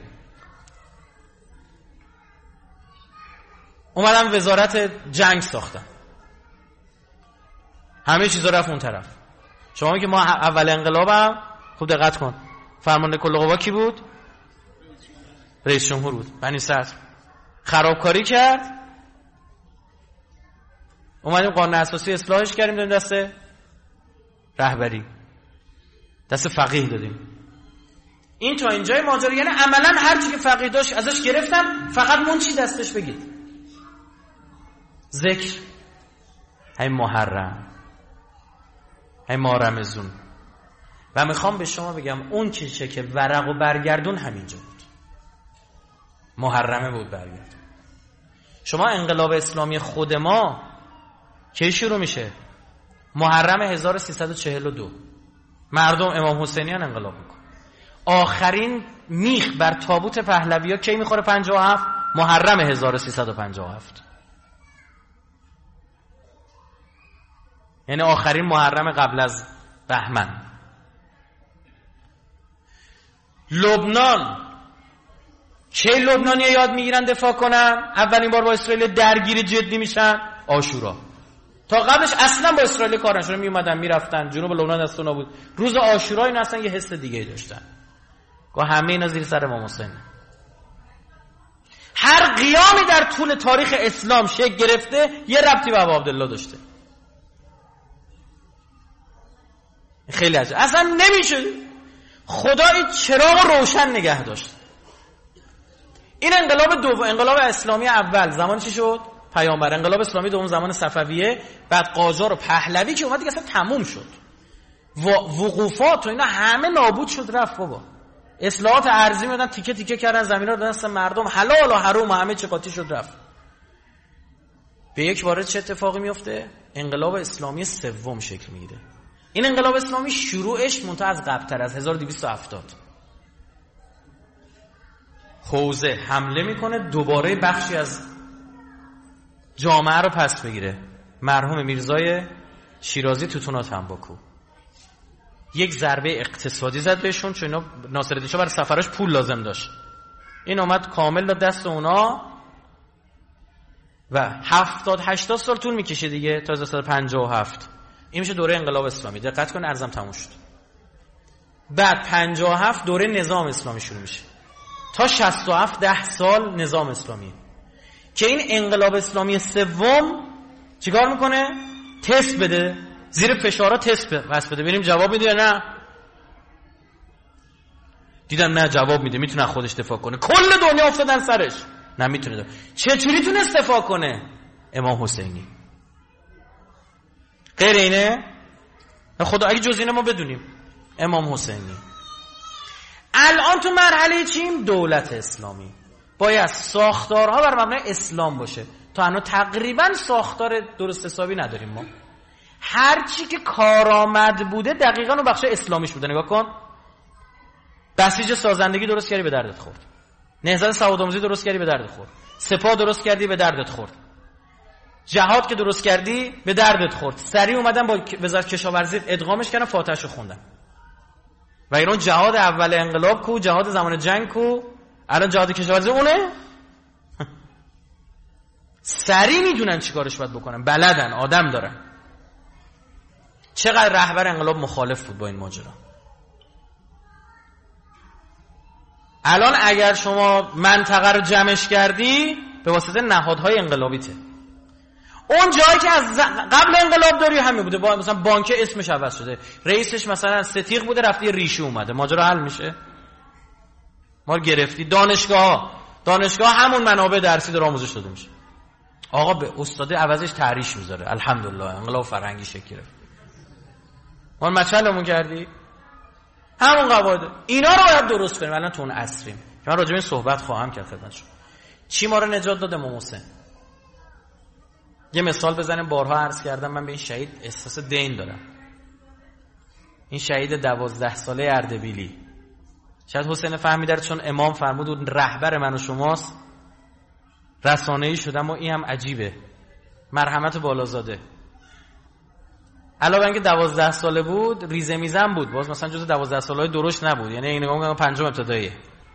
اومدن وزارت جنگ ساختن، همه چیزا رفت اون طرف. شما میگه ما اول انقلابم، خوب دقت کن، فرمانده کل قوا کی بود؟ رئیس جمهور بود. بنی صدر خرابکاری کرد، اومدیم قانون اساسی اصلاحش کردیم، دادیم دست رهبری، دست فقیه دادیم. این تا اینجای ماجرا. یعنی عملا هر چی که فقیه داشت ازش گرفتن، فقط مون چی دستش بگید؟ ذکر. های محرم، های ماه رمضان. و میخوام به شما بگم اون چیزی که ورق و برگردون همینجا بود، محرمه بود برگردون. شما انقلاب اسلامی خود ما کی شروع میشه؟ محرم هزار و سیصد و چهل و دو. مردم امام حسینیان انقلاب میکنه. آخرین میخ بر تابوت پهلوی ها کی میخوره؟ پنجاه و هفت. محرم هزار و سیصد و پنجاه و هفت. یعنی آخرین محرم قبل از بهمن. لبنان کی لبنانی‌ها یاد میگیرن دفاع کنن؟ اولین بار با اسرائیل درگیر جدی میشن عاشورا. تا قبلش اصلا با اسرائیل کار نشون، می اومدن میرفتن جنوب لبنان دست اونا بود. روز عاشورا اینا اصلا یه حس دیگه داشتن. گاه همه اینا زیر سر امام حسین. هر قیامی در طول تاریخ اسلام شکل گرفته یه ربطی به ابو عبدالله داشته. خیلی عجیب. اصلا نمیشه خدا این چراغ روشن نگه داشت. این انقلاب دوم، انقلاب اسلامی اول زمان چی شد؟ پیامبر. انقلاب اسلامی دوم زمان صفویه، بعد قاجار و پهلوی که اومد دیگه اصلا تموم شد. وقوفات و اینا همه نابود شد رفت بابا. اصلاحات ارضی میدن تیکه تیکه کردن زمینا رو دست مردم، حلال و حرام همه چی قاطی شد رفت. به یک بار چه اتفاقی میفته؟ انقلاب اسلامی سوم شکل میگیره. این انقلاب اسلامی شروعش منتها از قبل‌تر، از هزار و دویست و هفتاد. حوزه حمله میکنه، دوباره بخشی از جامعه رو پس بگیره. مرحوم میرزای شیرازی تو تونا تنباکو یک ضربه اقتصادی زد بهشون، چون اینا ناصرالدین شاه برای سفرش پول لازم داشت. این اومد کامل داد دست اونا و هفتاد هشتاد سال طول میکشه دیگه تا هزار و پنجاه و هفت. این میشه دوره انقلاب اسلامی. دقت کن ارزم تموم شد. بعد پنجاه و هفت دوره نظام اسلامی شروع میشه تا شصت و هفت، ده سال نظام اسلامی. که این انقلاب اسلامی سوم چیکار میکنه؟ تست بده، زیر فشارها تست بس بده، ببینیم جواب میده یا نه. دیدن نه جواب میده، میتونه خودش دفاع کنه. کل دنیا افتادن سرش، نه میتونه. چجوری تونست دفاع کنه؟ امام حسینی. غیر اینه؟ خدا اگه جز اینه ما بدونیم. امام حسینی. الان تو مرحله چیم؟ دولت اسلامی. باید ساختارها بر مبنای اسلام باشه. تا الان تقریبا ساختار درست حسابی نداریم ما. هر چی که کارآمد بوده دقیقاً اون بخش اسلامیش بوده. نگاه کن. بسیج سازندگی درست کردی به دردت خورد. نهضت سوادآموزی درست کردی به دردت خورد. سپاه درست کردی به دردت خورد. جهاد که درست کردی به دردت خورد. سریع اومدن با وزارت کشاورزی ادغامش کردن، فاتحه‌شو خوندن. و ایران جهاد اول انقلاب کو، جهاد زمان جنگ کو، الان جهاد کشاورزی اونه. سریع میدونن چیکارش باید بکنن، بلدن، آدم دارن. چقدر رهبر انقلاب مخالف بود با این ماجرا. الان اگر شما منطقه رو جمعش کردی به واسطه نهادهای انقلابیته. اون جایی که از قبل انقلاب داری همین بوده، با مثلا بانک اسمش عوض شده، رئیسش مثلا ستیق بوده رفتی ریشه اومده، ماجرا حل میشه؟ ما رو گرفتی. دانشگاه دانشگاه همون منابع درسی داره آموزش داده میشه. آقا به استاد عوضش تعریش میذاره. الحمدلله انقلاب فرهنگی شکل گرفت. ما مچلمون کردی همون قواعد. اینا رو باید درست کنیم. الان تو اون عصریم. من راجع به این صحبت خواهم کرد خدمتتون. چی ما رو نجات داده؟ امام حسین. یه مثال بزنیم، بارها عرض کردم من به این شهید احساس دین دارم. این شهید دوازده ساله اردبیلی، شاید حسین فهمیده چون امام فرمود اون رهبر من و شماست رسانه‌ای شدم و این هم عجیبه. مرحمت بالازاده علاوه اینکه دوازده ساله بود ریزه میزن بود، باز مثلا جز دوازده ساله‌های درشت نبود، یعنی این نگاه پنجم ابتداییه.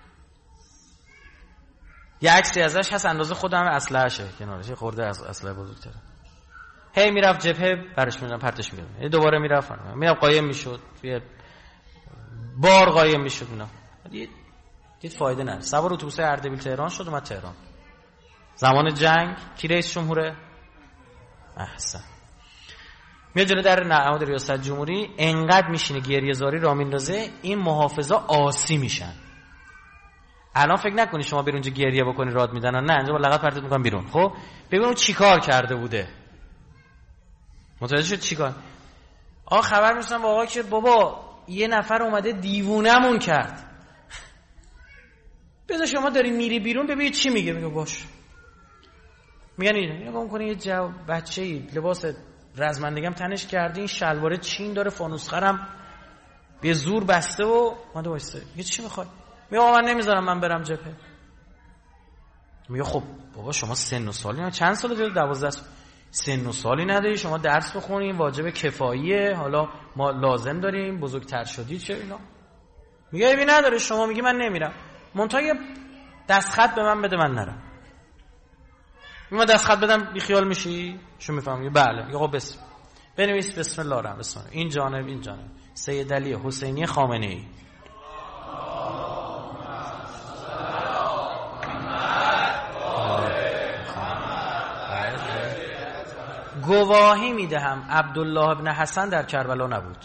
یه عکسی ازش هست اندازه خودم اسلحه‌شه کنارش، یه خورده از اسلحه بزرگتره. هی میرفت جبهه برش می‌دادن پرتش می‌کردن، دوباره میرفت میرفت قایم میشد، توی بار قایم میشد. اینا دید دید فایده نداره. سوار اتوبوس اردبیل تهران شد اومد تهران. زمان جنگ کی رئیس جمهوره؟ احسن. میاد جلو در نهاد ریاست جمهوری، انقدر میشینه گریه زاری را میندازه این محافظا آسی میشن. الان فکر نکنی شما بیرون اونجا گریه بکنی راد میدن، نه اینجا با لغت پرتت میکنن بیرون. خب ببین اون چیکار کرده بوده، متوجه شد چیکار؟ آقا خبر میرسن با آقا که بابا یه نفر اومده دیوونمون کرد. بذار شما داری میری بیرون ببین چی میگه. میگه باش. میگن اینه نگاه کنی یه جو بچه‌ای لباس رزمندگی هم تنش کرده، این شلوار چین داره، فانوسخرم به زور بسته و اومده وایسته. میگه چی میخوای؟ میگه آقا من نمیذارم من برم جبهه. میگه خب بابا شما سن و سالی نه، چند ساله داری؟ دوازده سال. سن و سالی نداری، شما درس بخونین واجب کفاییه، حالا ما لازم داریم، بزرگتر شدید چه اینا. میگه ایبی نداره، شما میگی من نمیرم، منتها یه دستخط به من بده من نرم. من دستخط بدم بی خیال میشی؟ شو میفهمی؟ بله. میگه خب بس بنویس بسم الله الرحمن الرحیم، این جانب این جانب سید علی حسینی خامنه‌ای. گواهی میدهم عبدالله ابن حسن در کربلا نبود.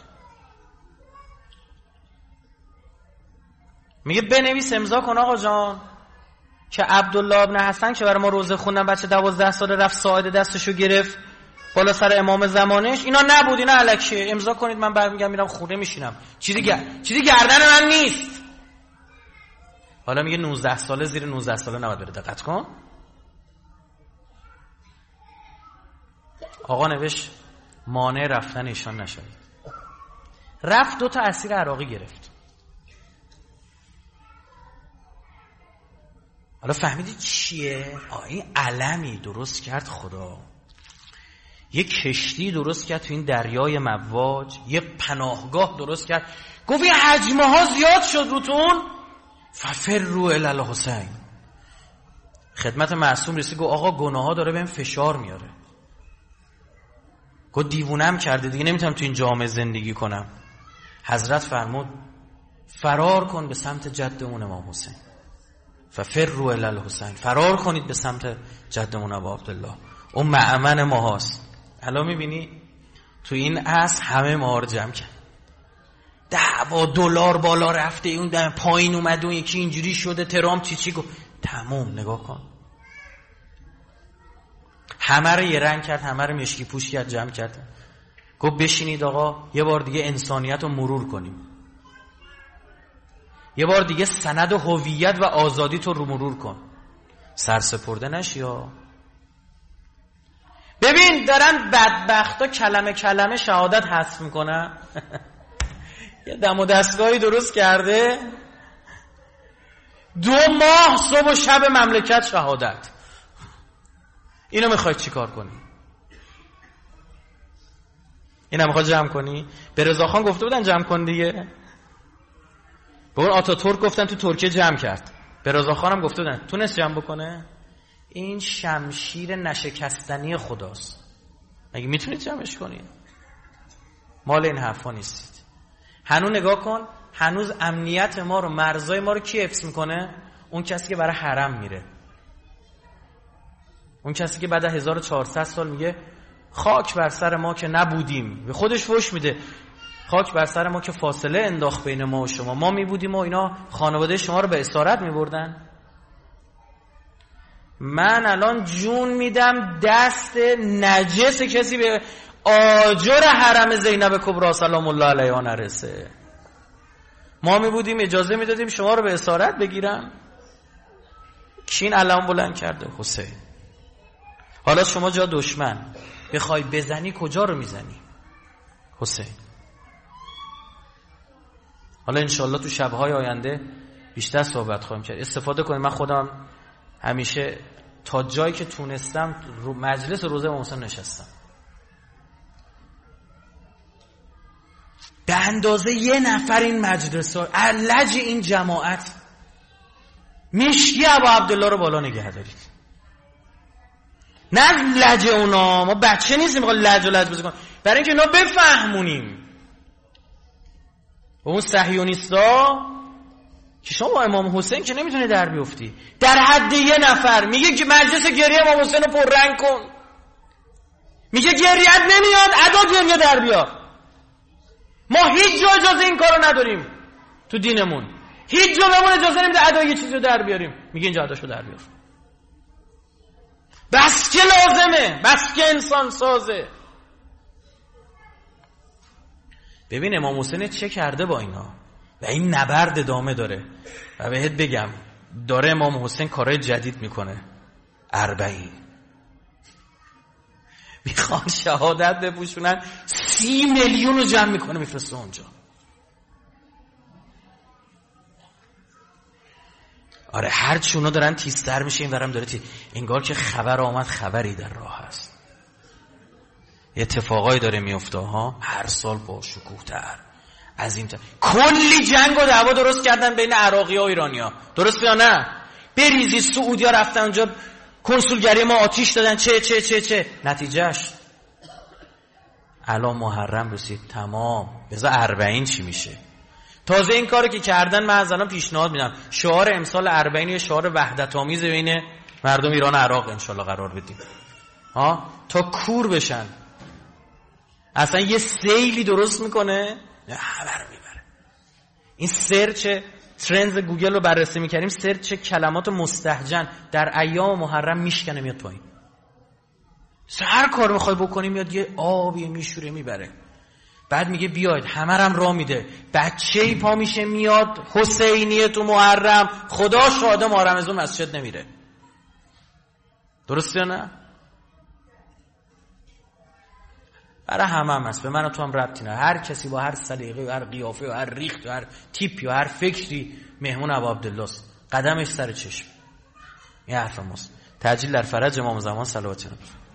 میگه بنویس امضا کن آقا جان که عبدالله ابن حسن که برای ما روزه خوندن بچه دوازده ساله رفت ساعد دستشو گرفت بالا سر امام زمانش، اینا نبود، اینا الکیه، امضا کنید من برمیگردم میرم خونه میشینم. چیزی گ... چیزی گردن من نیست. حالا میگه نوزده ساله زیر نوزده ساله نباید بره. دقت کن آقا نوشت مانع رفتن ایشان نشوید. رفت دو تا اسیر عراقی گرفت. حالا فهمیدی چیه؟ آه این علمی درست کرد خدا، یه کشتی درست کرد تو این دریای مواج، یه پناهگاه درست کرد، گفت این حجمه ها زیاد شد روتون ففروا الی الحسین. خدمت معصوم رسید گفت آقا گناه ها داره بهم فشار میاره، گفت دیوونم کرده دیگه نمیتونم تو این جامعه زندگی کنم. حضرت فرمود فرار کن به سمت جدمون امام حسین، ففروا الی الحسین، فرار کنید به سمت جدمون ابو عبدالله، اون مأمن ما هست. الان میبینی تو این عصر همه ما رو جمع کرد، دعوا دلار بالا رفته، اون در پایین اومد، اون یکی اینجوری شده، ترامپ چی چی گفت، تموم. نگاه کن همه رو یه رنگ کرد، همه رو مشکی پوش کرد، جمع کرد، گفت بشینید آقا یه بار دیگه انسانیت رو مرور کنیم، یه بار دیگه سند هویت و آزادی تو رو مرور کن، سرسپرده نشی. یا ببین دارن بدبختا کلمه کلمه شهادت حذف میکنن. یه دم و دستگاهی درست کرده دو ماه صبح و شب مملکت شهادت. اینو میخوای چی کار کنی؟ اینو میخوای جمع کنی؟ به رضاخان گفته بودن جمع کن دیگه، به اون آتاتورک گفتن تو ترکیه جمع کرد، به رضاخان هم گفته بودن تونست جمع بکنه. این شمشیر نشکستنی خداست، مگه میتونید جمعش کنید؟ مال این حرفا نیستید. هنوز نگاه کن هنوز امنیت ما رو، مرزای ما رو کی حفظ میکنه؟ اون کسی که برای حرم میره، اون کسی که بعد از هزار و چهارصد سال میگه خاک بر سر ما که نبودیم، به خودش فحش میده، خاک بر سر ما که فاصله انداخت بین ما و شما، ما میبودیم و اینا خانواده شما رو به اسارت میبردن. من الان جون میدم دست نجس کسی به آجر حرم زینب کبری سلام الله علیها نرسه. ما میبودیم اجازه میدادیم شما رو به اسارت بگیرن. کین علم بلند کرده؟ حسین. حالا شما جا دشمن بخوای بزنی کجا رو میزنی؟ حسین. حالا انشالله تو شبهای آینده بیشتر صحبت خواهیم کرد. استفاده کنیم. من خودم همیشه تا جایی که تونستم رو مجلس روزه امام حسین نشستم. به اندازه یه نفر این مجلس ها، لج این جماعت، مشکی ابا عبدالله رو بالا نگه دارید. نه لج اونا، ما بچه نیستیم میخواد لج و لج بازی کنیم، برای اینکه اینا بفهمونیم. و اون صهیونیستا که شما با امام حسین که نمیتونی در بیفتی، در حد یه نفر میگه که مجلس گریه امام حسین رو پررنگ کن، میگه گریت نمیاد ادا گریه در بیار. ما هیچ جا اجازه این کارو نداریم تو دینمون، هیچ جا بهمون اجازه نمیده ادا یه چیزی رو در بیاریم، میگه اینجا اداشو در بیار. بس که لازمه، بس که انسان سازه. ببین امام حسین چه کرده با اینا و این نبرد ادامه داره. و بهت بگم داره امام حسین کارهای جدید میکنه. اربعین میخوان شهادت بپوشونن، سی میلیون رو جمع میکنه میفرسته اونجا. آره هر چونا دارن تیزتر میشه، این ورم داره تیز. انگار که خبر آمد خبری در راه هست، اتفاقایی داره میفته ها، هر سال با شکوه‌تر عظیم‌تر. کلی جنگ و دعوا درست کردن بین عراقی‌ها و ایرانی‌ها، درست یا نه؟ بریزی سعودی‌ها رفتن اونجا کنسولگری ما آتیش دادن، چه چه چه چه نتیجهش الان محرم رسید تمام. بذار اربعین چی میشه؟ تازه این کاری که کردن من از الان پیشنهاد میدم شعار امسال اربعین یه شعار وحدت آمیز بین مردم ایران و عراق انشالله قرار بدیم ها، تا کور بشن. اصلا یه سیلی درست میکنه همه رو میبره. این سرچ ترندز گوگل رو بررسی میکردیم، سرچ کلمات مستهجن در ایام محرم میشکنه میاد پایین. هر کار میخوای بکنی میاد یه آبی میشوره میبره. بعد میگه بیاید، همه رم را میده. بچه‌ای پا میشه میاد حسینیه تو محرم، خدا شاهده محرم از اون مسجد نمیره. درسته نه؟ برای همه هم هست، به من و تو هم ربطی نداره. هر کسی با هر سلیقه و هر قیافه و هر ریخت و هر تیپی و هر فکری مهمون ابا عبدالله است، قدمش سر چشم. این حرف ماست. تعجیل در فرج امام زمان صلوات الله.